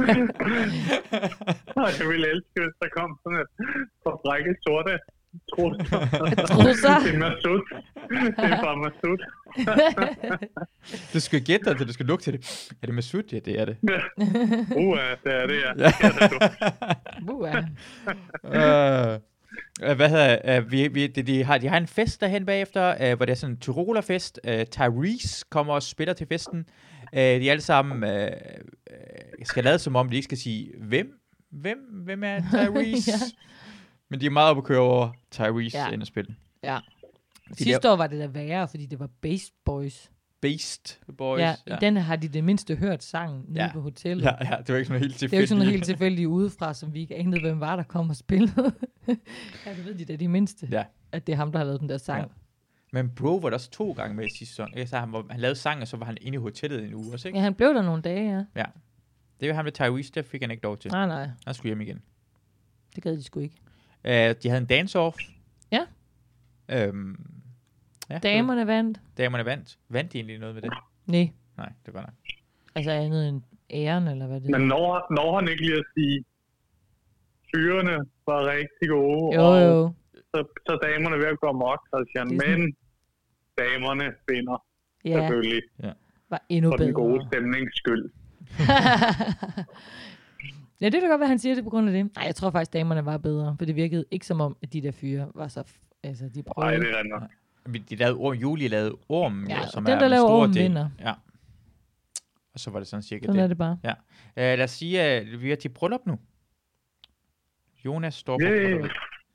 S4: Jeg ville elske, hvis der kom sådan et par frække sorte trusser.
S3: Trusser?
S4: Det er Masud. Det er bare Masud.
S2: Du skal gætte dig til, du skal lugte til det. Er det Masud? Ja, det er det.
S4: Uh, det er det, ja.
S2: Ja.
S4: Det er det, du.
S3: Uh.
S2: Uh, hvad hedder uh, vi, vi, de, de, har, de har en fest derhen bagefter, uh, hvor det er sådan en Tyroler-fest. Uh, Tyrese kommer og spiller til festen. Uh, de er alle sammen uh, uh, skal lade som om, de ikke skal sige, hvem? Hvem? Hvem er Tyrese?
S3: Ja.
S2: Men de er meget oppe at køre over Tyrese
S3: Ja.
S2: ind og spille.
S3: Ja.
S2: De
S3: Sidste
S2: der
S3: år var det da værre, fordi det var Based Boys.
S2: Based Boys.
S3: Ja, i den her har de det mindste hørt sangen nede
S2: Ja.
S3: på hotellet.
S2: Ja, ja, det var ikke sådan noget helt tilfældigt.
S3: Det er jo ikke sådan noget helt tilfældigt udefra, som vi ikke anede, hvem var, der kom og spillede. Ja, det ved de da, de mindste.
S2: Ja.
S3: At det er ham, der har lavet den der sang.
S2: Ja. Men Bro var der også to gange med i sidste sæson. Jeg sagde, han, var, han lavede sang, og så var han inde i hotellet en uge også, ikke?
S3: Ja, han blev der nogle dage, ja.
S2: Ja. Det var ham med Tyrese, der fik han ikke lov til.
S3: Nej, nej.
S2: Han skulle hjem igen.
S3: Det gad de sgu ikke.
S2: Uh, de havde en dance-off.
S3: Ja.
S2: Øhm, ja
S3: Damerne vandt.
S2: Damerne vandt. Vandt de egentlig noget med det?
S3: Nej.
S2: Nej, det var nok.
S3: Altså andet end æren, eller hvad det
S4: Men
S3: er.
S4: når, når han ikke lige at sige, fyrene var rigtig gode,
S3: Jo,
S4: og
S3: jo.
S4: Så, så damerne ved at gå amok, så siger han,
S3: Det er sådan-
S4: men damerne vinder
S3: Ja.
S4: selvfølgelig.
S2: Ja.
S3: Var endnu
S4: For
S3: bedre.
S4: den gode stemnings skyld.
S3: Ja, det kan godt være, han siger det på grund af det. Nej, jeg tror faktisk, damerne var bedre, for det virkede ikke som om, at de der fyre var så... F- altså, de prøvede...
S4: Nej, det er rent nok.
S2: Men De lavede orm, Julie lavede orm,
S3: Ja,
S2: jo, som
S3: den,
S2: er
S3: der
S2: en
S3: laver
S2: stor
S3: ormen,
S2: del.
S3: vinder.
S2: Ja. Og så var det sådan cirka
S3: Sådan
S2: det.
S3: er det bare.
S2: Ja. Uh, lad os sige, at vi er til bryllup nu. Jonas står på
S4: Yay.
S2: brylluppet.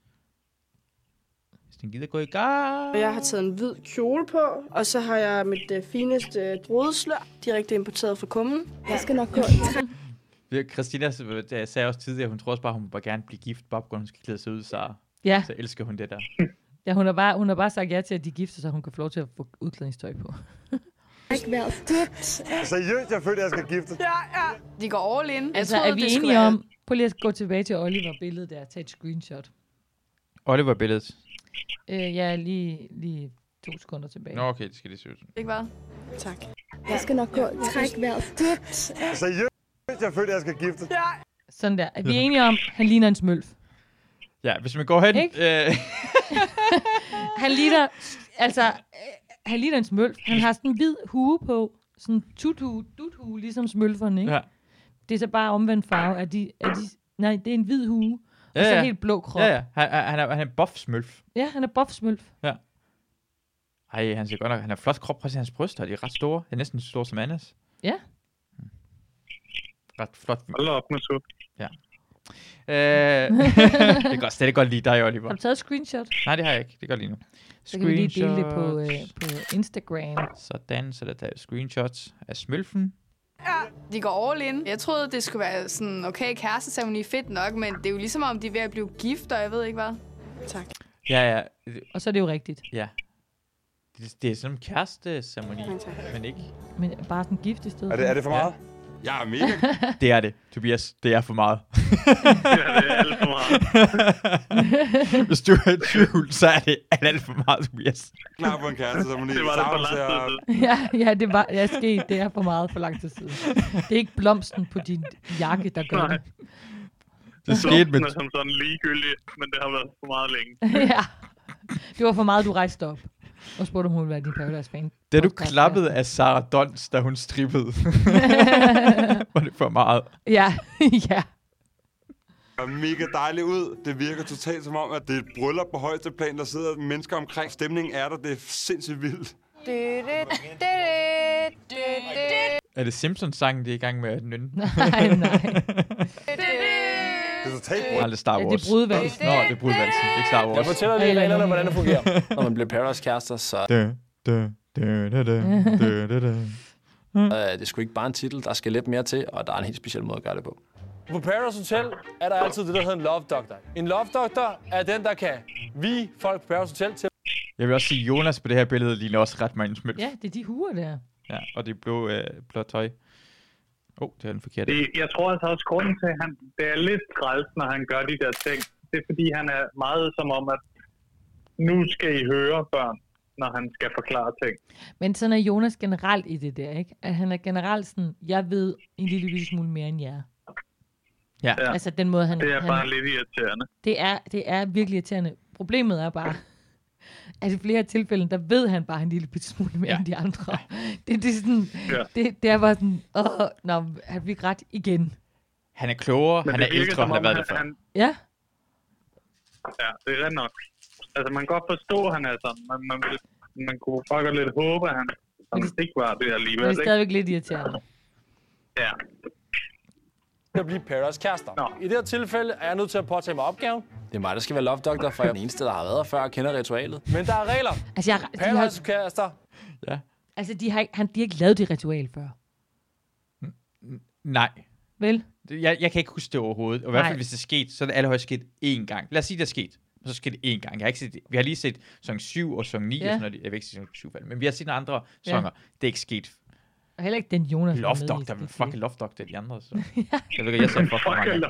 S2: Hvis den gider gå i gang.
S9: Jeg har taget en hvid kjole på, og så har jeg mit øh, fineste øh, drodeslør, direkte importeret fra kummen. Jeg skal nok gå.
S2: Vi- Christina øh, sagde også tidligere, at hun tror også bare, hun vil bare gerne blive gift, bare på grund af, hun skal klæde sig ud, så,
S3: Ja.
S2: så elsker hun det der.
S3: Ja, hun har, bare, hun har bare sagt ja til, at de gifter sig, så hun kan få lov til at få udklædningstøj på.
S9: Ikke været støbt.
S8: Seriøst, jeg føler, jeg skal gifte.
S9: Ja, ja. De går all in.
S3: Altså,
S9: troede,
S3: er vi
S9: det skulle
S3: enige
S9: være-
S3: om... Prøv lige at gå tilbage til Oliver-billedet der. Tag et screenshot.
S2: Oliver-billedet.
S3: Øh, ja, lige, lige to sekunder tilbage.
S2: Nå, okay, det skal det se ud.
S9: Ikke hvad? Tak. Jeg skal nok gå. Træk vejret dybt.
S8: Seriøst, jeg føler, jeg skal gifte.
S9: Ja.
S3: Sådan der. Er vi enige om, han ligner en smølf?
S2: Ja, hvis man går hen... Øh...
S3: han ligner... Altså, øh, han ligner en smølf. Han har sådan en hvid hue på. Sådan en tutu, duthue, ligesom smølferne, ikke?
S2: Ja.
S3: Det er så bare omvendt farve. Er de, er de, nej, det er en hvid hue.
S2: Ja,
S3: og så
S2: ja.
S3: helt blå krop.
S2: Ja, ja. Han, han, er, han er buff-smølf.
S3: Ja, han er buff-smølf.
S2: Ja. Ej, han ser godt nok... Han har flot krop. Prøv at se hans bryster. De er ret store. Det er næsten så store som Annas.
S3: Ja.
S2: Ret flot.
S4: Hold op med så.
S2: Ja. Øh, det kan godt, det godt lide dig, Oliver.
S3: Har du taget et screenshot?
S2: Nej, det har jeg ikke. Det gør lige nu.
S3: Så kan vi lige dele det på, øh, på Instagram.
S2: Sådan, så der er screenshots af smølfen.
S11: Ja, de går all in. Jeg troede, det skulle være sådan, okay, kæresteceremoni fedt nok, men det er jo ligesom om, de er ved at blive gift, og jeg ved ikke hvad. Tak.
S2: Ja, ja.
S3: Og så er det jo rigtigt.
S2: Ja. Det, det er sådan en kæresteceremoni, men ikke.
S3: Men bare sådan gift i stedet.
S8: Er det, er det for meget? Ja. Ja, mega.
S2: Det er det, Tobias. Det er for meget.
S4: Ja, det er alt for meget.
S2: Hvis du er i tvivl, så er det alt for meget, Tobias.
S8: Klar på en kæresteceremoni.
S4: Det var det for lang tid siden.
S3: Ja, ja, det var jeg sket. Det er for meget for lang tid siden. Det er ikke blomsten på din jakke, der gør det.
S2: Det skete med...
S4: som sådan ligegyldigt, men det har været for meget længe.
S3: Ja. Det var for meget, du rejste op. Og spurgte, om hun ville være din Paradise-fan.
S2: Da du klappede af Sarah Dons, da hun strippede. Var det for meget?
S3: Ja, ja.
S8: Det er mega dejligt ud. Det virker totalt som om, at det er et bryllup på højeste plan. Der sidder mennesker omkring. Stemningen er der. Det er sindssygt vildt.
S2: Er det Simpsons-sangen, de er i gang med at nynne?
S3: Nej, nej.
S8: Det er totalt
S2: brugt. Det Star Wars.
S3: Ja, det er brudvalsen.
S2: Nå, det er brudvalsen. Det er ikke Star Wars.
S7: Jeg fortæller lige reglerne, hvordan det fungerer, når man bliver Paradise-kærester, så...
S2: Da, da, da, da, da, da, da.
S7: Uh, det er sgu ikke bare en titel, der skal lidt mere til, og der er en helt speciel måde at gøre det på. På Paradise Hotel er der altid det, der hedder en love doctor. En love doctor er den, der kan vie folk på Paradise Hotel til...
S2: Jeg vil også sige, Jonas på det her billede ligner også ret meget en smølf.
S3: Ja, det er de huer der.
S2: Ja, og det er blå, øh, blå tøj. Åh, oh, det er den forkerte.
S4: Det, jeg tror altså også, grunden til, at han, det er lidt træls, når han gør de der ting. Det er fordi, han er meget som om, at nu skal I høre børn, når han skal forklare ting.
S3: Men sådan er Jonas generelt i det der, ikke? At han er generelt sådan, jeg ved en lille, lille smule mere end jer.
S2: Ja.
S4: Ja.
S3: Altså den måde, han...
S4: Det er
S3: han,
S4: bare lidt irriterende.
S3: Det er, det er virkelig irriterende. Problemet er bare, at i flere tilfælde, der ved han bare en lille bitte smule mere ja. end de andre. Ja. Det, det, er sådan,
S4: ja.
S3: det, det er bare sådan, åh, nå, han fik ret igen.
S2: Han er klogere, men han er ældre, han har været det før.
S4: Han...
S3: Ja.
S4: Ja, det er ret nok. Altså, man kan godt forstå, at han er sådan, men man, vil, man kunne faktisk lidt håbe, at han, han det, ikke var det alligevel.
S3: Det er stadigvæk lidt irriterende.
S4: Ja.
S7: At blive Paradise-kærester. No. I det her tilfælde er jeg nødt til at påtage mig opgaven. Det er mig, der skal være love doctor, for jeg er den eneste, der har været her før og kender ritualet. Men der er regler.
S3: Altså, jeg,
S7: Paradise-kærester.
S2: Ja.
S3: Altså, de har, han, de har ikke lavet det ritual før.
S2: Nej.
S3: Vel?
S2: Jeg, jeg kan ikke huske det overhovedet. Og i hvert fald, hvis det er sket, så er det allerhøjst sket én gang. Lad os sige, det er sket. Så skal det én gang. Jeg har ikke set, vi har lige set sæson syv og sæson ni, ja. og sådan noget. Jeg vil ikke sige sæson syv, men vi har set nogle andre sæsoner. Ja. Det er ikke sket.
S3: Og heller ikke den Jonas.
S2: Love Doctor, men fucking Love Doctor, de andre. Så. Ja. Jeg ved ikke, jeg ser fucking mange.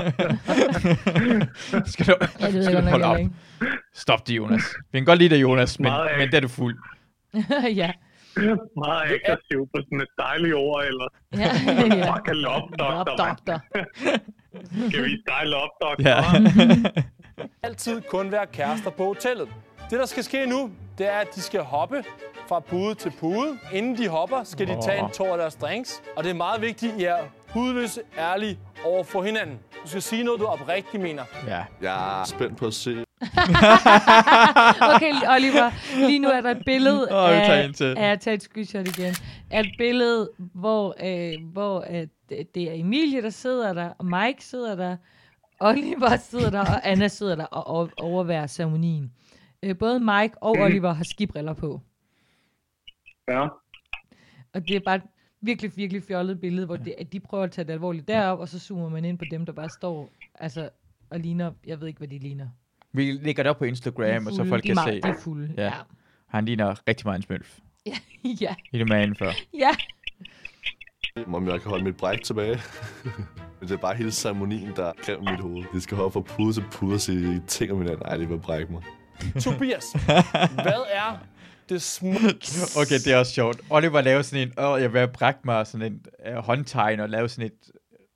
S2: Skal du,
S3: ja, det
S2: skal du holde op? Ikke. Stop det, Jonas. Vi kan godt lide dig, Jonas, men, men det er du fuld.
S3: Ja.
S4: Meget aggressiv på sådan et dejligt ord, eller
S3: ja, ja.
S4: Fucking Love Doctor.
S3: Love Doctor.
S4: Skal vi dig Love Doctor?
S2: Ja.
S7: Altid kun være kærester på hotellet. Det, der skal ske nu, det er, at de skal hoppe fra pude til pude. Inden de hopper, skal de tage en tår af deres drinks. Og det er meget vigtigt, at I er hudløse, ærlige over for hinanden. Du skal sige noget, du oprigtigt mener.
S2: Ja.
S5: Jeg er spændt på at se.
S3: Okay, Oliver. Lige nu er der et billede
S2: oh,
S3: af... af jeg tager et screenshot igen. Af et billede, hvor, øh, hvor øh, det er Emilie, der sidder der, og Mike sidder der, Oliver sidder der, og Anna sidder der og overværer ceremonien. Øh, både Mike og Oliver har skibriller på.
S4: Ja.
S3: Og det er bare et virkelig, virkelig fjollet billede, hvor det, at de prøver at tage det alvorligt derop, og så zoomer man ind på dem, der bare står altså, og ligner, jeg ved ikke, hvad de ligner.
S2: Vi lægger det op på Instagram,
S3: fulde,
S2: og så folk kan
S3: meget,
S2: se.
S3: De er fulde, ja. ja.
S2: Han ligner rigtig meget en smølf.
S3: Ja, ja.
S2: I det med før.
S3: Ja.
S5: Om jeg kan holde mit bræk tilbage. Det er bare hele ceremonien, der kræver mit hoved. De skal hoppe fra pude til pude og sige ting om hinanden. Ej, det vil brække mig.
S7: Tobias, hvad er det smukt?
S2: Okay, det er også sjovt. Oliver lavede sådan en, åh, jeg vil brække mig sådan en uh, håndtegn og lave sådan et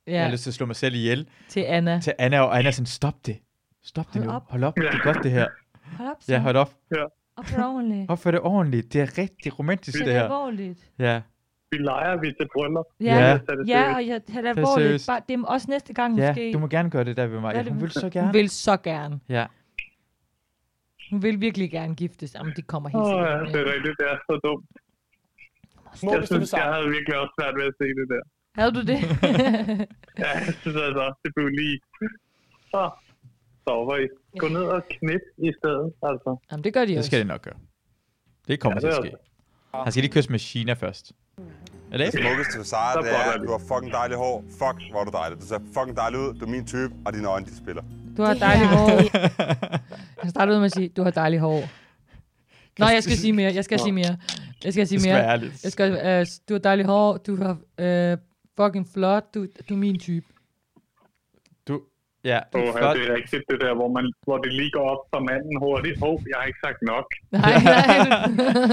S3: Ja.
S2: Jeg har lyst til at slå mig selv ihjel.
S3: Til Anna.
S2: Til Anna, og Anna er sådan, stop det. Stop det
S3: Hold
S2: nu.
S3: op.
S2: Hold op, det er godt det her.
S3: Hold op, så.
S2: Ja, hold op.
S4: Ja.
S3: Opfør det ordentligt.
S2: Opfør det ordentligt. Det er rigtig romantisk, det,
S3: det er
S2: her.
S3: alvorligt.
S2: Ja.
S4: Vi leger, vi til bryllup.
S3: Ja,
S2: Ja.
S3: ja, og jeg tager det alvorligt. Bare, det er også næste gang
S2: Ja,
S3: måske.
S2: du må gerne gøre det der ved mig.
S3: Hvad er
S2: Ja,
S3: det,
S2: hun vil så
S3: Hun
S2: gerne.
S3: vil så gerne.
S2: Ja.
S3: Hun vil virkelig gerne giftes. Jamen, det kommer helt
S4: Åh,
S3: sikkert.
S4: ja, det er rigtigt. Det er så dumt. Jeg synes, jeg havde virkelig også svært ved at se det der.
S3: Havde du det?
S4: Ja, jeg synes altså, det blev lige... Så stopper I. Gå ned og knip i stedet, altså.
S3: Jamen, det gør de
S2: Det
S3: også.
S2: skal det nok gøre. Det kommer
S4: Ja,
S2: ja,
S4: det
S2: til
S4: er
S2: at ske. Han skal lige kysse med Sheena først. Er det
S8: Det
S2: ikke?
S8: smukkeste ved Sara,
S4: Så
S8: det er,
S4: boller
S8: at
S4: vi.
S8: du har fucking dejligt hår. Fuck, hvor er du dejlig. Du ser fucking dejlig ud. Du er min type, og dine øjne, de spiller.
S3: Du har dejligt hår. Jeg starter ud med at sige, du har dejligt hår. Nå, jeg skal sige mere. Jeg skal sige mere. Jeg skal sige
S2: Det skal
S3: mere.
S2: være ærligt.
S3: Jeg skal, uh, du har dejligt hår. Du har uh, fucking flot. Du, du er min type.
S2: Du, ja, du
S4: Åh,
S2: er
S4: ja,
S2: flot.
S4: det er rigtigt det der, hvor, man, hvor det lige går op for manden hurtigt. Åh, oh, jeg har ikke sagt nok.
S3: Nej, nej.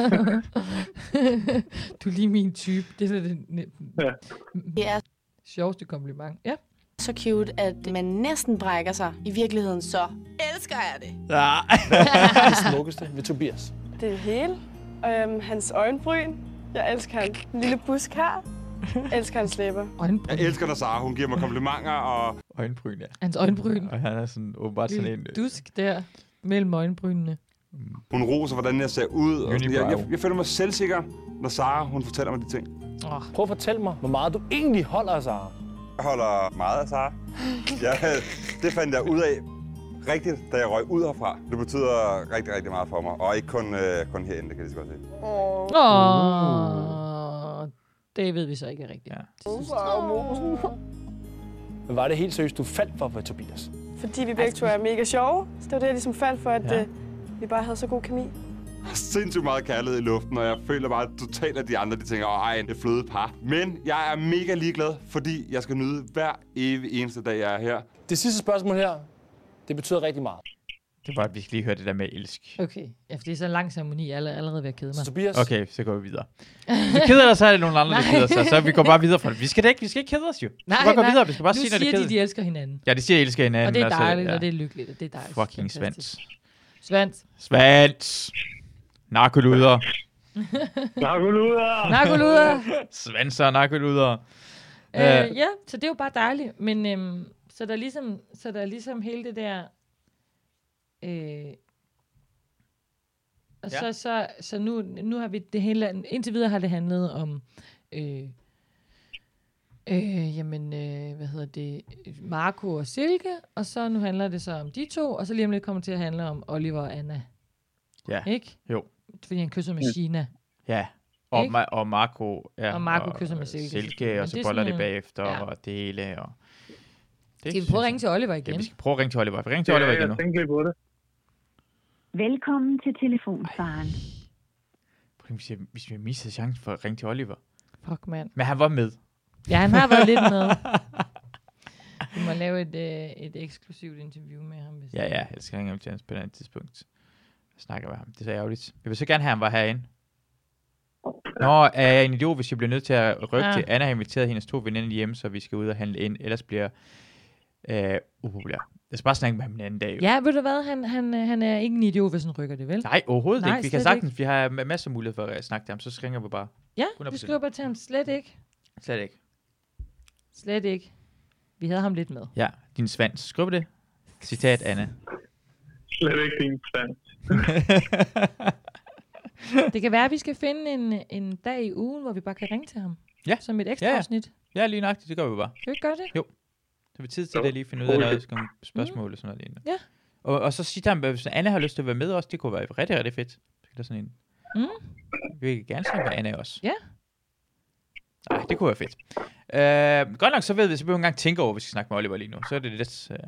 S3: Du er lige min type. Det er det, det,
S4: Ja.
S10: Det er
S3: sjoveste kompliment. Ja.
S10: så cute, at man næsten brækker sig. I virkeligheden så elsker jeg det.
S2: Ja.
S7: Det smukkeste ved Tobias.
S9: Det hele. Øhm, hans øjenbryn. Jeg elsker hans lille busk her. Jeg elsker hans læber.
S3: Øjenbryn.
S8: Jeg elsker dig, Sara. Hun giver mig komplimenter, og...
S2: Øjenbryn, ja.
S3: Hans øjenbryn.
S2: Og han er sådan åbenbart sådan en...
S3: Lille dusk der mellem øjenbrynene.
S8: Hun roser, hvordan jeg ser ud. Og sådan. jeg,
S2: Unibrow.
S8: jeg, jeg føler mig selvsikker, når Sara hun fortæller mig de ting.
S3: Oh.
S7: Prøv at fortælle mig, hvor meget du egentlig holder af Sara.
S8: Jeg holder meget af Sara. Jeg, det fandt jeg ud af rigtigt, da jeg røg ud herfra. Det betyder rigtig, rigtig meget for mig. Og ikke kun, øh, kun herinde, det kan jeg lige så godt se.
S3: Åh. Oh. Det ved vi så ikke rigtigt.
S2: Ja.
S7: Men var det helt seriøst, du faldt for ved Tobias?
S9: Fordi vi begge to er mega sjove. Så det var det, jeg ligesom faldt for, at
S2: Ja.
S9: ja. vi bare havde så god kemi.
S8: Jeg har sindssygt meget kærlighed i luften, og jeg føler bare totalt, at de andre de tænker, åh, ej, det er fløde par. Men jeg er mega ligeglad, fordi jeg skal nyde hver evig eneste dag, jeg er her.
S7: Det sidste spørgsmål her, det betyder rigtig meget.
S2: Det var, at vi skal lige høre det der med elsk.
S3: Okay. Ja, for det er så en lang ceremoni, jeg er allerede ved at kede mig.
S7: Tobias?
S2: Okay, så går vi videre. Hvis du keder dig, så er det nogle andre, der keder sig. Så vi går bare videre fra det. Vi skal da ikke, vi skal ikke kede os jo. Vi skal
S3: Nej,
S2: bare gå
S3: nej.
S2: videre. Vi skal bare
S3: Nu
S2: sige, når det
S3: siger
S2: keder.
S3: de, de elsker hinanden.
S2: Ja, de siger, at elsker hinanden.
S3: Og det er
S2: så-
S3: dejligt,
S2: ja.
S3: og det er lykkeligt, og det er dejligt.
S2: Fucking
S3: Fantastisk.
S2: Svans.
S3: Svans.
S2: Svans. Narkoluder.
S4: Narkoluder!
S3: Narkoluder.
S2: Svanser og narkoluder.
S3: Øh, ja, så det er jo bare dejligt. Men øhm, så der er ligesom, så der er ligesom hele det der. Øh, og
S2: Ja.
S3: så, så, så nu, nu har vi det hele. Indtil videre har det handlet om. Øh, øh, jamen, øh, hvad hedder det? Marco og Silke. Og så nu handler det så om de to. Og så lige om lidt kommer det til at handle om Oliver og Anna.
S2: Ja.
S3: Ikke?
S2: Jo.
S3: Fordi han kysser med Sheena.
S2: Ja. Og,
S3: Ikke?
S2: Ma- og Marco, ja,
S3: Og Marco kysser med Silke,
S2: Silke,
S3: selvfølgelig.
S2: og
S3: Men
S2: så
S3: det er
S2: boller
S3: sådan,
S2: det bagefter,
S3: ja.
S2: og det hele. Og det
S3: Skal vi prøve at ringe til Oliver igen?
S2: Ja, vi skal prøve at ringe til Oliver. Vi ringer til
S4: Ja,
S2: Oliver igen
S4: jeg
S2: nu.
S4: tænkte lidt på det.
S12: Velkommen til telefonsvaren.
S2: Prøv at se, hvis vi missede chancen for at ringe til Oliver.
S3: Fuck, mand.
S2: Men han var med.
S3: Ja, han har været lidt med. Vi må lave et, øh, et eksklusivt interview med ham. Hvis
S2: Ja, ja, jeg skal ringe ham til hans på et andet tidspunkt. Jeg snakker med ham. Det er så ærgerligt. Jeg vil så gerne have, at han var herinde. Nå, er jeg en idiot, hvis jeg bliver nødt til at rykke
S3: Ja.
S2: til? Anna har inviteret hendes to veninder hjem, så vi skal ud og handle ind. Ellers bliver øh, upopulær. Jeg skal bare snakke med ham en anden dag. jo.
S3: Ja, ved du hvad? Han, han, øh, han er ikke en idiot, hvis han rykker det, vel?
S2: Nej, overhovedet
S3: Nej,
S2: ikke. Vi kan
S3: slet
S2: sagtens. Vi har ma- masser af mulighed for at snakke til ham. Så ringer vi bare.
S3: Ja,
S2: hundrede
S3: vi
S2: procent.
S3: skriver bare til ham. Slet ikke.
S2: Slet ikke.
S3: Slet ikke. Vi havde ham lidt med.
S2: Ja, din svans. Skriv det. Citat, Anna.
S4: Slet ikke din svans.
S3: Det kan være, at vi skal finde en, en dag i ugen, hvor vi bare kan ringe til ham.
S2: Ja.
S3: Som et ekstra
S2: Ja, ja.
S3: afsnit.
S2: Ja, lige nøjagtigt. Det gør vi bare.
S3: Skal vi ikke gøre det?
S2: Jo. Så har vi tid til det lige finde ud af, når der skal nogle spørgsmål og sådan noget lignende.
S3: Ja.
S2: Og, og så sige til ham, hvis Anna har lyst til at være med også, det kunne være rigtig, rigtig fedt. Så er der sådan en...
S3: Mm.
S2: Vi vil gerne snakke med Anna også.
S3: Ja.
S2: Nej, det kunne være fedt. Uh, godt nok, så ved vi, så behøver vi ikke engang tænke over, at vi skal snakke med Oliver lige nu. Så er det lidt... Uh...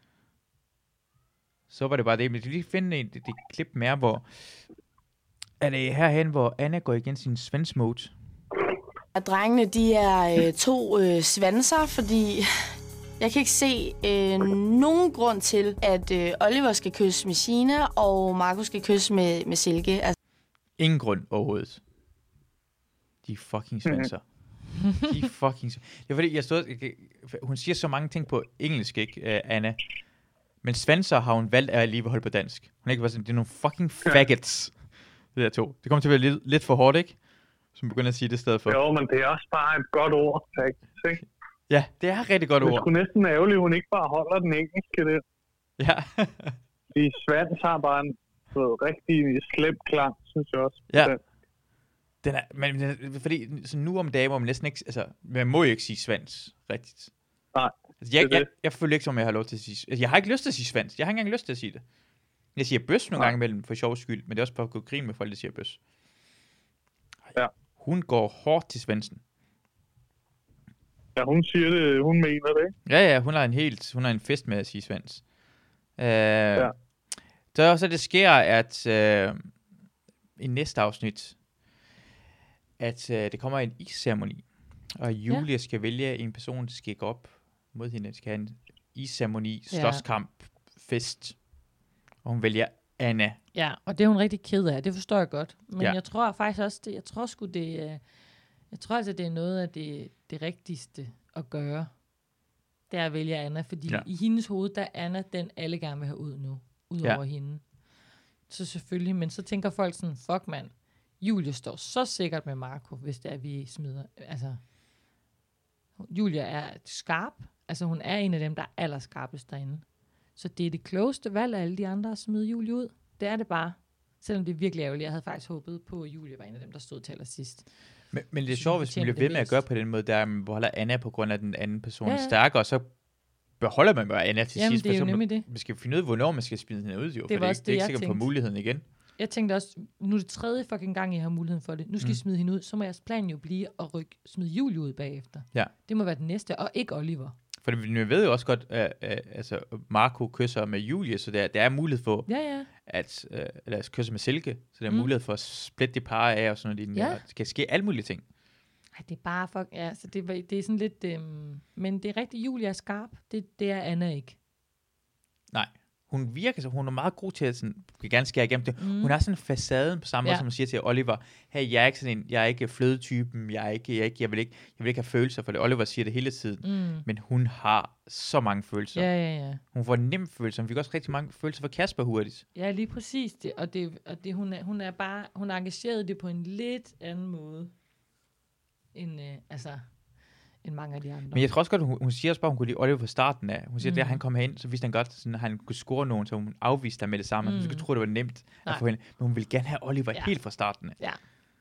S2: Så var det bare det. Men lige finde en, det, det klip mere, hvor... Er det herhen, hvor Anna går igen sin svens mode?
S10: At drengene, de er øh, to øh, svanser, fordi jeg kan ikke se øh, nogen grund til, at øh, Oliver skal kysse med Sheena, og Marco skal kysse med, med Silke. Altså,
S2: Ingen grund overhovedet. De er fucking svenser. De fucking... Det er fordi, jeg stod... Hun siger så mange ting på engelsk, ikke, uh, Anna? Men svenser har hun valgt at lige holde på dansk. Hun er ikke bare sådan, det er nogle fucking faggots. Det der to. Det kommer til at være lidt, lidt for hårdt, ikke? Som begynder at sige det i stedet for.
S4: Jo, men det er også bare et godt ord, faktisk, ikke?
S2: Ja, det er et rigtig godt ord.
S4: Det er sgu næsten ærgerligt, at hun ikke bare holder den engelske der.
S2: Ja.
S4: De svans har bare en rigtig slem klang, synes jeg også.
S2: Ja. Den er, men, fordi så nu om dagen må man næsten ikke, altså, man må jo ikke sige svans rigtigt.
S4: Nej.
S2: Altså, jeg, jeg, jeg føler ikke, som jeg har lov til at sige, altså, jeg har ikke lyst til at sige svans, jeg har ikke engang lyst til at sige det. Jeg siger bøs nogle gange imellem for sjov skyld, men det er også for at gå grin med folk, der siger bøs.
S4: Ja.
S2: Hun går hårdt til svansen.
S4: Ja, hun siger det, hun mener det, ikke?
S2: Ja, ja, hun har en helt, hun har en fest med at sige svans. Uh, ja. Så også det sker, at uh, i næste afsnit, at uh, det kommer en isceremoni, og Julie ja. skal vælge en person, der skal gå op mod hende, skal have en isceremoni, slåskamp, fest, og hun vælger Anna.
S3: Ja, og det er hun rigtig ked af, det forstår jeg godt. Men
S2: ja.
S3: jeg tror faktisk også, det, jeg tror sgu det, jeg tror altså, det er noget af det, det rigtigste at gøre, det er at vælge Anna, fordi ja. i hendes hoved, der er Anna den, alle gerne vil have ud nu, ud over ja. hende. Så selvfølgelig, men så tænker folk sådan, fuck mand, Julie står så sikkert med Marco, hvis det er, vi smider, altså, Julia er skarp, altså hun er en af dem, der er allerskarpest derinde. Så det er det klogeste valg af alle de andre at smide Julie ud. Det er det bare. Selvom det er virkelig ærgerligt. Jeg havde faktisk håbet på, at Julie var en af dem, der stod til allersidst.
S2: Men, men det er sjovt, hvis man bliver ved med at gøre på den måde, der man beholder Anna på grund af den anden person ja, ja. stærkere, og så beholder man bare Anna til
S3: Jamen,
S2: sidst.
S3: Det er jo nemlig det.
S2: Man skal finde ud af, hvornår man skal smide hende ud, jo.
S3: Det
S2: for
S3: det,
S2: det, det er ikke sikkert
S3: tænkte.
S2: på muligheden igen.
S3: Jeg tænkte også, nu er det tredje fucking gang, jeg har muligheden for det. Nu skal mm. I smide hende ud. Så må jeres plan jo blive at rykke, smide Julie ud bagefter. Ja. Det må være den næste, og ikke Oliver.
S2: For vi ved jo også godt, at uh, uh, altså Marco kysser med Julie, så der, der er mulighed for,
S3: ja, ja.
S2: at uh, lad os kysse med Silke, så der er mm. mulighed for at splitte de par af, og sådan noget. Ja. Det kan ske alle mulige ting.
S3: Ej, det er bare fuck, ja, så det, det er sådan lidt, øhm, men det er rigtigt, Julie er skarp, det, det er Anna ikke.
S2: Nej. Hun virker så, hun er meget god til at sådan, kan gerne skære igennem det. Mm. Hun har sådan facaden på samme ja. måde, som hun siger til Oliver, hey, jeg er ikke sådan en, jeg er ikke flødetypen, jeg er ikke, jeg, er ikke, jeg, vil ikke, jeg vil ikke have følelser for det. Oliver siger det hele tiden, mm. men hun har så mange følelser.
S3: Ja, ja, ja.
S2: Hun får nemt følelser, hun fik også rigtig mange følelser for Kasper hurtigt.
S3: Ja, lige præcis det, og, det, og det, hun, er, hun er bare, hun er engageret det på en lidt anden måde, end, øh, altså... end mange af de andre.
S2: Men jeg tror også godt, hun, hun siger også bare, hun kunne lide Oliver fra starten af. Hun siger, mm. at da han kom herind, så vidste han godt, sådan, at han kunne score nogen, så hun afviste ham med det samme. Mm. Hun skulle tro, det var nemt Nej. at få hende. Men hun ville gerne have Oliver ja. helt fra starten af.
S3: Ja.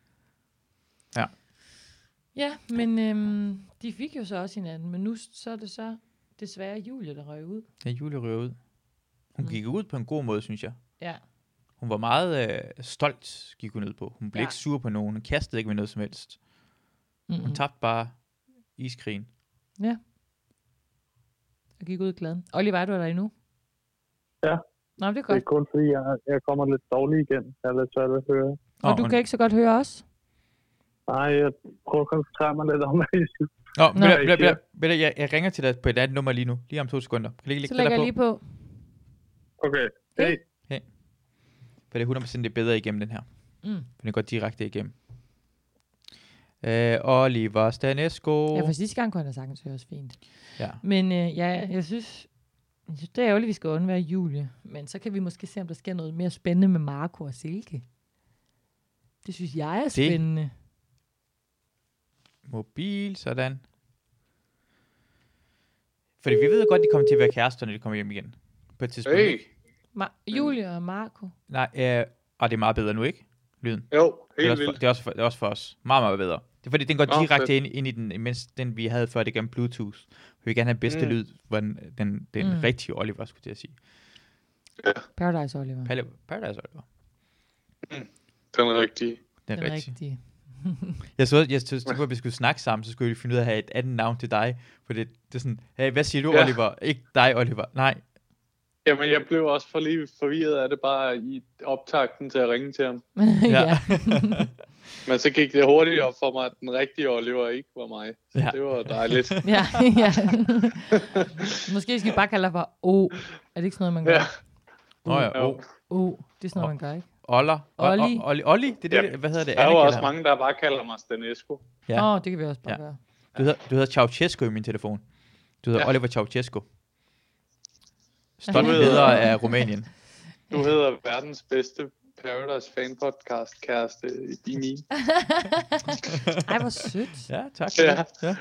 S2: Ja.
S3: Ja, men øhm, de fik jo så også hinanden, men nu så er det så desværre Julie, der røg ud.
S2: Ja, Julie røg ud. Hun mm. gik ud på en god måde, synes jeg.
S3: Ja.
S2: Hun var meget øh, stolt, gik hun ud på. Hun blev ja. ikke sur på nogen. Hun kastede ikke med noget som helst. Mm-hmm. Hun tabte bare iskrigen.
S3: Ja. Jeg gik ud glad. Oliver, er du der endnu?
S4: Ja.
S3: Nå, det er godt.
S4: Det er kun fordi, jeg, jeg kommer lidt dårlig igen. Jeg er lidt svært at høre.
S3: Og oh, du men... kan ikke så godt høre os?
S4: Nej, jeg prøver at koncentrere mig lidt om, hvad jeg siger.
S2: Nå, Nå. Billa, billa, billa, jeg, jeg ringer til dig på et andet nummer lige nu. Lige om to sekunder. Kan lige,
S3: så lægger jeg lige på.
S4: Okay. Hey.
S2: Hey. For det er hundrede procent det bedre igennem den her. Mm. For den går direkte igennem. Uh, Oliver Stanesco.
S3: Ja, for sidste gang kunne han da sagtens høres fint.
S2: Ja.
S3: Men uh, ja, jeg synes, jeg synes, det er ærgerligt, vi skal undvære Julie. Men så kan vi måske se, om der sker noget mere spændende med Marco og Silke. Det synes jeg er spændende. Det.
S2: Mobil, sådan. Fordi vi ved godt, de kommer til at være kærester, når de kommer hjem igen. På et tidspunkt.
S13: Hey.
S3: Ma- Julie og Marco.
S2: Nej, øh, og det er meget bedre nu, ikke? Lyden.
S13: Jo, helt
S2: det er, for, det, er også for, det er også for os. Meget, meget bedre. Det er fordi, den går Nå, direkte ind, ind i den, mens den vi havde før, det gennem Bluetooth. Vi vil gerne have bedste mm. lyd, hvor den, den, den mm. rigtige Oliver, skulle jeg sige.
S13: Ja.
S3: Paradise Oliver.
S2: Pal- Paradise Oliver.
S13: Mm. Den er rigtige.
S2: Den,
S3: den
S2: er rigtige.
S3: rigtige.
S2: jeg så, jeg synes, at vi skulle snakke sammen, så skulle vi finde ud af at have et andet navn til dig. For det, det er sådan, hey, hvad siger du, ja. Oliver? Ikke dig, Oliver. Nej.
S13: Jamen, jeg blev også for lige forvirret af det bare i optakten til at ringe til ham.
S3: ja.
S13: Men så gik det hurtigt op for mig, at den rigtige Oliver ikke var mig. Så ja. Det var dejligt.
S3: ja, ja. Måske skal vi bare kalde dig for O. Er det ikke sådan noget, man gør?
S13: Ja.
S2: Åh oh, ja, O.
S3: O. Det er sådan noget, man gør, ikke?
S2: Oller.
S3: Olli.
S2: Olli. Olli. Det er det, ja. Hvad hedder det?
S13: Der er jo også mange, der bare kalder mig Stanesco.
S3: Åh, ja. oh, det kan vi også bare
S2: ja.
S3: gøre.
S2: Du hedder, du hedder Ceausescu i min telefon. Du hedder ja. Oliver Ceausescu. Stolt leder af Rumænien.
S13: Du hedder verdens bedste Paradise Fan Podcast kæreste i min.
S3: Ej, hvor sødt.
S2: Ja, tak.
S13: Ja.
S2: Ja.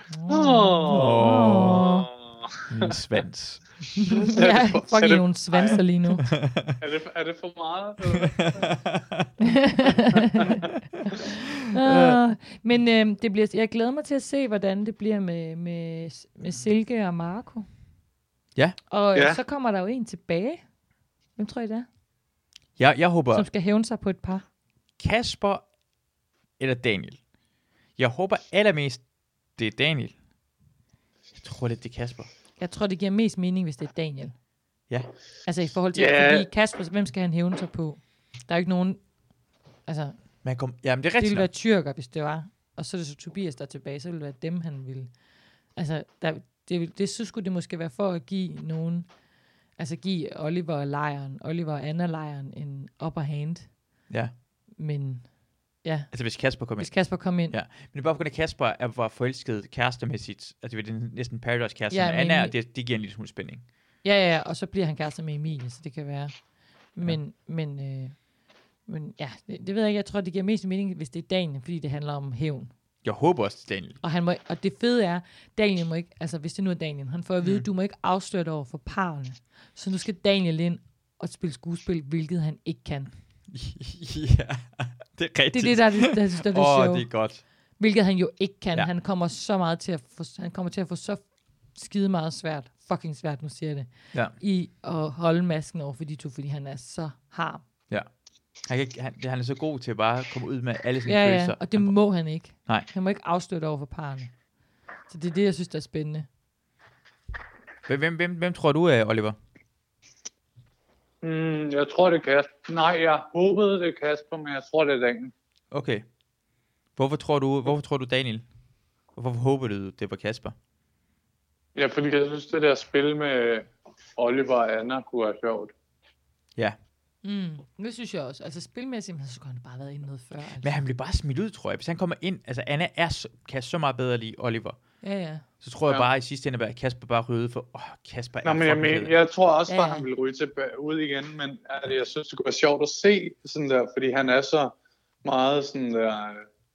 S3: Åh.
S2: Oh. Min svans.
S3: Ja, fucking nogle svanser lige nu.
S13: er, det, er det for meget?
S3: uh, men øh, det bliver, jeg glæder mig til at se, hvordan det bliver med, med, med Silke og Marco.
S2: Ja.
S3: Og
S13: ja.
S3: så kommer der jo en tilbage. Hvem tror I det er?
S2: Ja, jeg håber...
S3: Som skal hævne sig på et par.
S2: Kasper eller Daniel? Jeg håber allermest, det er Daniel. Jeg tror lidt, det er Kasper.
S3: Jeg tror, det giver mest mening, hvis det er Daniel.
S2: Ja.
S3: Altså i forhold til,
S13: yeah.
S3: fordi Kasper, hvem skal han hævne sig på? Der er jo ikke nogen... Altså,
S2: Man kom, jamen, det er
S3: det
S2: rigtigt.
S3: ville være tyrker, hvis det var. Og så er det så Tobias, der er tilbage. Så ville det være dem, han ville... Altså, der, det, det, så skulle det måske være for at give nogen... Altså give Oliver og Lejren, Oliver og Anna Lejren en upper hand.
S2: Ja.
S3: Men... Ja.
S2: Altså hvis Kasper kom ind.
S3: Hvis Kasper kom ind.
S2: Ja. Men det er bare på grund af, Kasper er, var forelsket kærestemæssigt. Altså det er næsten Paradise kæreste.
S3: Ja,
S2: men Anna, det, det giver en lille smule spænding.
S3: Ja, ja, ja, og så bliver han kærester med Emilie, så det kan være. Men, ja. men, øh, men ja, det, det ved jeg ikke. Jeg tror, det giver mest mening, hvis det er Daniel, fordi det handler om hævn.
S2: Jeg håber også, det er Daniel.
S3: Og, han må, og det fede er, Daniel må ikke, altså hvis det nu er Daniel, han får at vide,
S2: Mm.
S3: du må ikke afsløre det over for parrene. Så nu skal Daniel ind og spille skuespil, hvilket han ikke kan.
S2: Ja, det er rigtigt.
S3: Det er det, der er det, der, der, der, der
S2: Åh,
S3: show.
S2: det er godt.
S3: Hvilket han jo ikke kan.
S2: Ja.
S3: Han kommer så meget til at få, han kommer til at få så skide meget svært, fucking svært, nu siger jeg det,
S2: Ja.
S3: i at holde masken over for de to, fordi han er så harm.
S2: Ja. Han, kan ikke, han, det- han er så god til at bare komme ud med alle sine
S3: Ja,
S2: følelser.
S3: ja, og det må han ikke.
S2: Nej.
S3: Han må ikke afsløre det over for parrene. Så det er det, jeg synes, der er spændende.
S2: Hvem, hvem, hvem, hvem tror du er, Oliver?
S13: Mm, jeg tror, det er Kasper. Nej, jeg håbede, det er Kasper, men jeg tror, det er Daniel.
S2: Okay. Hvorfor tror du, hvorfor tror du Daniel? Hvorfor håber du, det var Kasper?
S13: Ja, fordi jeg synes, det der spil med Oliver og Anna kunne være sjovt.
S2: Ja.
S3: Mm, det synes jeg også. Altså spilmæssigt, så skulle han bare have været inde noget før. Altså.
S2: Men han bliver bare smidt ud, tror jeg. Hvis han kommer ind, altså Anna er så, kan så meget bedre lide Oliver.
S3: Ja, ja.
S2: Så tror jeg
S13: Ja.
S2: bare i sidste ende, at Kasper bare røde for, åh, oh, Kasper
S13: Nå,
S2: er
S13: men jeg,
S2: fucking
S13: men,
S2: fed.
S13: jeg tror også, at
S3: Ja,
S13: ja.
S3: ja.
S13: han vil ryge tilbage ud igen, men altså, jeg synes, det kunne være sjovt at se sådan der, fordi han er så meget sådan der,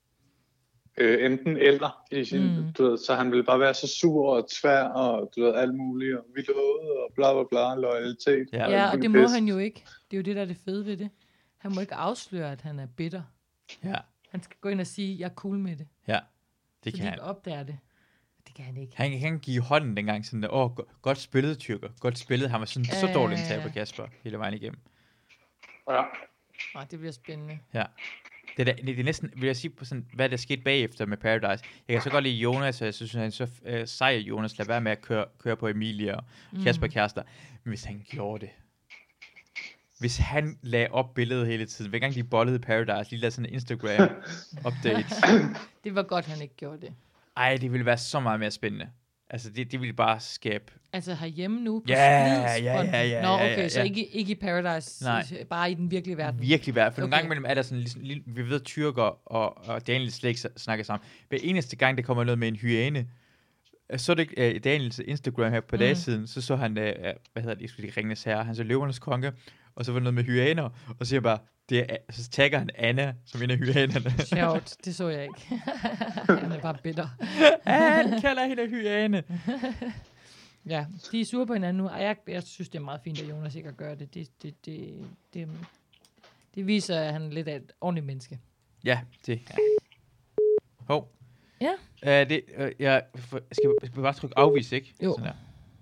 S13: øh, enten eller, i sin,
S3: Mm.
S13: du ved, så han ville bare være så sur og tvær, og du ved, alt muligt, og vi lovede, og bla bla bla, loyalitet.
S2: Ja.
S3: Ja,
S13: alt
S3: og det
S13: muligt
S3: må
S13: pis.
S3: han jo ikke. Det er jo det, der er det fede ved det. Han må ikke afsløre, at han er bitter.
S2: Ja,
S3: Han skal gå ind og sige, jeg er cool med det.
S2: ja. Det
S3: Så
S2: kan
S3: de
S2: han.
S3: opdager det. Det kan han ikke.
S2: Han kan give hånden dengang sådan der, åh, oh, godt spillet, Tyrker. Godt spillet. Han var sådan så
S3: Ja,
S2: dårlig en
S3: ja,
S2: taber,
S3: ja.
S2: Kasper, hele vejen igennem.
S13: Ja.
S3: Nej, det bliver spændende.
S2: Ja. Det er, da- det er næsten, vil jeg sige, på sådan, hvad der skete bagefter med Paradise. Jeg kan så godt lide Jonas, og jeg synes, han er så øh, sej, Jonas. Lad være med at køre, køre på Emilie og Kasper
S3: Mm.
S2: kærester. Men hvis han gjorde det. Hvis han lagde op billedet hele tiden, hver gang de bollede Paradise, lige lavede sådan en Instagram-update.
S3: Det var godt, han ikke gjorde det.
S2: Ej, det ville være så meget mere spændende. Altså, det, det ville bare skabe...
S3: Altså herhjemme nu på
S2: Ja, ja,
S3: splidsfronten.
S2: ja, ja,
S3: Nå,
S2: ja,
S3: okay,
S2: ja,
S3: så
S2: ja.
S3: ikke, ikke i Paradise,
S2: Nej.
S3: bare i den virkelige verden.
S2: Virkelig værd. For nogle
S3: Okay.
S2: gange imellem er der sådan ligesom, lille- vi ved, Tyrker og, og Daniel slet ikke s- snakker sammen. Hver eneste gang, der kommer noget med en hyæne, så det uh, Daniels Instagram her på mm. dage siden, så så han, uh, hvad hedder det, jeg skulle lige ringe her, han så løvernes konge, og så var der noget med hyæner, og så siger jeg bare, det er, så tagger han Anna som en af hyænerne.
S3: Sjovt, det så jeg ikke. Han er bare bitter.
S2: Han kalder hende hyæne.
S3: Ja, de er sure på hinanden nu, og jeg, jeg synes, det er meget fint, at Jonas ikke gør det. Det, det, det, det, det viser, at han er lidt af et ordentligt menneske.
S2: Ja, det ja. Hov.
S3: Ja.
S2: Uh, det, uh, jeg for, skal, skal bare trykke afvis, ikke?
S3: Jo.
S2: Sådan der.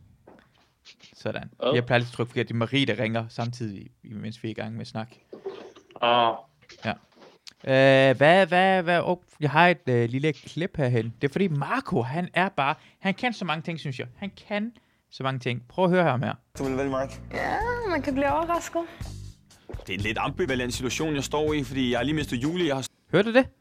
S2: Sådan.
S13: Oh.
S2: Jeg plejer lidt at trykke forkert. Det er Marie, der ringer samtidig, mens vi er i gang med snak.
S13: Ah.
S2: Ja. Uh, hvad, hvad, hvad, oh, jeg har et uh, lille klip herhen. Det er fordi Marco, han er bare, han kan så mange ting, synes jeg. Han kan så mange ting. Prøv at høre ham her.
S14: Du vil vel, Mark?
S15: Ja, man kan blive overrasket.
S14: Det er en lidt ambivalent situation, jeg står i, fordi jeg har lige mistet Julie. Jeg har...
S2: Hørte du det?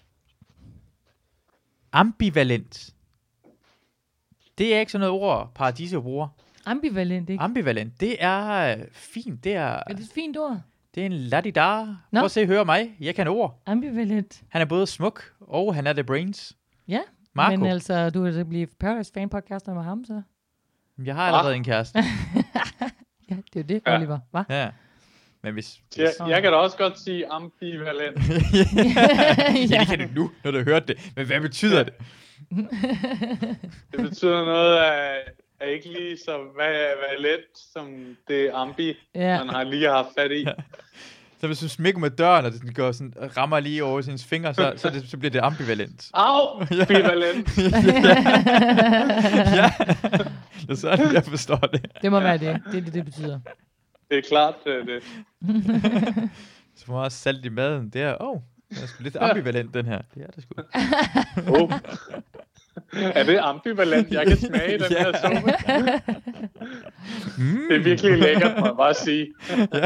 S2: Ambivalent. Det er ikke sådan noget ord, Paradiso bruger.
S3: Ambivalent, ikke?
S2: Ambivalent, det er uh, fint. Det er,
S3: Er det et fint ord?
S2: det er en ladidar. Prøv at se, høre mig. Jeg kan ord.
S3: Ambivalent.
S2: Han er både smuk, og han er the brains.
S3: Ja,
S2: Marco.
S3: Men altså, du vil blive Paradise fan-podcaster med ham, så?
S2: Jeg har allerede ah. en kæreste.
S3: Ja, det er jo det, ja. Oliver. Hva?
S2: Ja. Men hvis...
S13: Jeg, jeg kan da også godt sige ambivalent.
S2: Ja, det kan du nu, når du har hørt det. Men hvad betyder ja. det?
S13: Det betyder noget af, af ikke lige så valent, som det ambi, ja. man har lige haft fat i. Ja.
S2: Så hvis du smækker med døren, og det går sådan, rammer lige over sine fingre, så, så, det, så bliver det ambivalent.
S13: Au! Ambivalent!
S2: ja. ja. Det er sådan, jeg forstår det.
S3: Det må være det. Det er det, det betyder.
S13: Det er klart, det er det.
S2: Så meget salt i maden. Det er, åh, oh, det er sgu lidt ambivalent, den her. Det er det sgu.
S13: Oh. Er det ambivalent? Jeg kan smage den ja. her suppe. Mm. Det er virkelig lækkert, må jeg bare sige.
S2: Ja.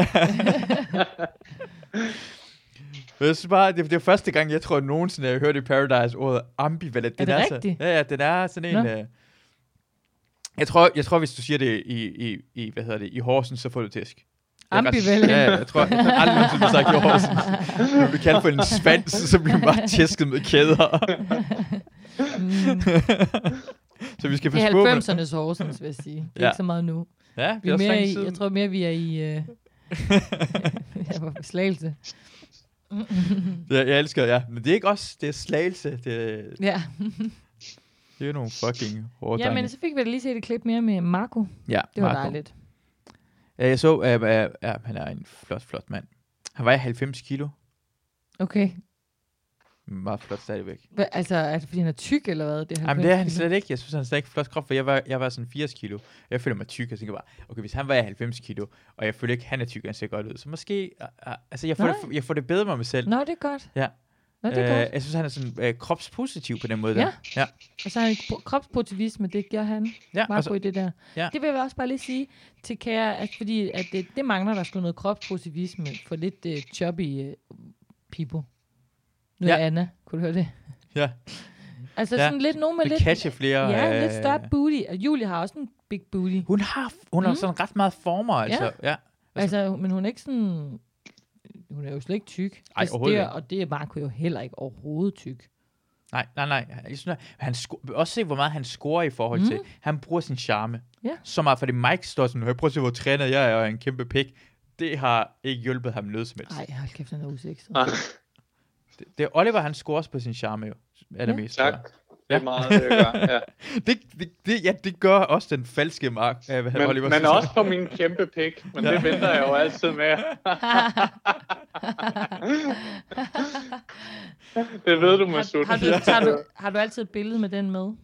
S2: Jeg synes bare, det, det er første gang, jeg tror nogensinde, jeg har hørt i Paradise ordet ambivalent.
S3: Er det
S2: er
S3: rigtigt?
S2: Så, ja, ja, den er sådan en... Uh, jeg tror, jeg tror, hvis du siger det i, i, i hvad hedder det, i Horsens, så får du tæsk.
S3: Ambivalent?
S2: Ja, jeg tror, jeg har aldrig nogensinde sagt i Horsens. Når vi kalder for en svans, så bliver man bare tæsket med kæder.
S3: Mm.
S2: Så vi skal
S3: det er
S2: forstå
S3: halvfemsernes Horsens, vil jeg sige. Det er ja. ikke så meget nu.
S2: Ja, det
S3: vi er, er mere i, jeg tror mere, vi er i... Uh, jeg var Slagelse.
S2: ja, jeg elsker, ja. Men det er ikke også, det er Slagelse. Det,
S3: ja.
S2: det er jo nogle fucking hårde
S3: Ja, men så fik vi da lige set et klip mere med Marco.
S2: Ja,
S3: det var
S2: Marco.
S3: dejligt.
S2: Ja, jeg så, uh, uh, uh, han er en flot, flot mand. Han vejer halvfems kilo.
S3: Okay.
S2: Meget flot stadigvæk.
S3: Hva, altså, er det fordi han er tyk, eller hvad? Det er
S2: Jamen, det er han slet ikke. Jeg synes, han er slet ikke flot krop, for jeg var, jeg var sådan firs kilo. Jeg føler mig tyk, og så tænker bare, okay, hvis han vejer halvfems kilo, og jeg føler ikke, han er tyk, han ser godt ud, så måske, uh, uh, altså, jeg får, det, jeg får det bedre med mig selv.
S3: Nå, det er godt.
S2: Ja.
S3: Nå, det er
S2: uh,
S3: godt.
S2: Jeg synes, han er sådan uh, kropspositiv på den måde
S3: ja.
S2: der. Ja.
S3: Og så har han kropspositivisme, det gør han.
S2: Ja,
S3: Marco altså, i det der.
S2: Ja.
S3: Det vil jeg også bare lige sige til kære, at fordi at det, det mangler der sgu noget kropspositivisme for lidt uh, chubby uh, people. Nu er ja. Anna, kunne du høre det?
S2: Ja.
S3: Altså
S2: ja.
S3: sådan lidt nogen med
S2: det
S3: lidt...
S2: catcher flere...
S3: Ja,
S2: øh,
S3: lidt større booty. Og Julie har også en big booty.
S2: Hun har, hun har mm. sådan ret meget former, altså.
S3: Ja.
S2: ja.
S3: Altså, altså, men hun er ikke sådan... Hun er jo slet ikke tyk.
S2: Ej,
S3: altså,
S2: overhovedet
S3: det er, Og det er Marco jo heller ikke overhovedet tyk.
S2: Nej, nej, nej. Jeg synes, han sko- også se, hvor meget han scorer i forhold til... Mm. Han bruger sin charme.
S3: Ja.
S2: Så meget, fordi Mike står sådan, prøv at se, hvor træner jeg er, og en kæmpe pik. Det har ikke hjulpet ham noget som helst.
S3: Nej, hold kæft, han er usikset.
S2: Det, det er Oliver, han scorer også på sin charme jo. Er det
S3: ja.
S2: mest,
S13: tak. Det er meget, det gør. Ja.
S2: det, det, det, ja, det gør også den falske Mark. Äh,
S13: men
S2: Oliver
S13: men også på min kæmpe pik. Men ja. det venter jeg jo altid med. Det ved du, Masud.
S3: Har, har, du, har, du, har du altid et billede med den med?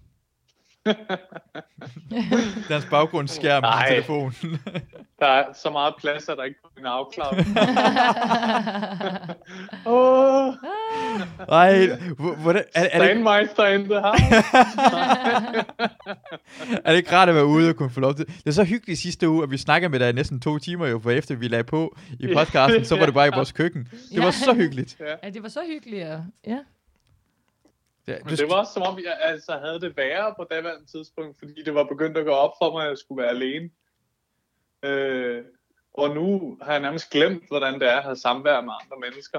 S2: Deres baggrundsskærm på telefonen.
S13: Der er så meget plads, at der ikke er en afklaring. Åh!
S2: Ej, hvordan...
S13: Steinmeister in the house.
S2: Er det ikke rart at være ude og kunne få lov til... Det er så hyggeligt sidste uge, at vi snakker med dig næsten to timer jo, for efter vi lagde på i podcasten, så var det bare i vores køkken. Det var så hyggeligt.
S3: Ja, det var så hyggeligt, ja. ja.
S13: Ja, men det var også som om, jeg altså havde det værre på daværende tidspunkt, fordi det var begyndt at gå op for mig, at jeg skulle være alene. Øh, og nu har jeg nærmest glemt, hvordan det er at have samvær med andre mennesker.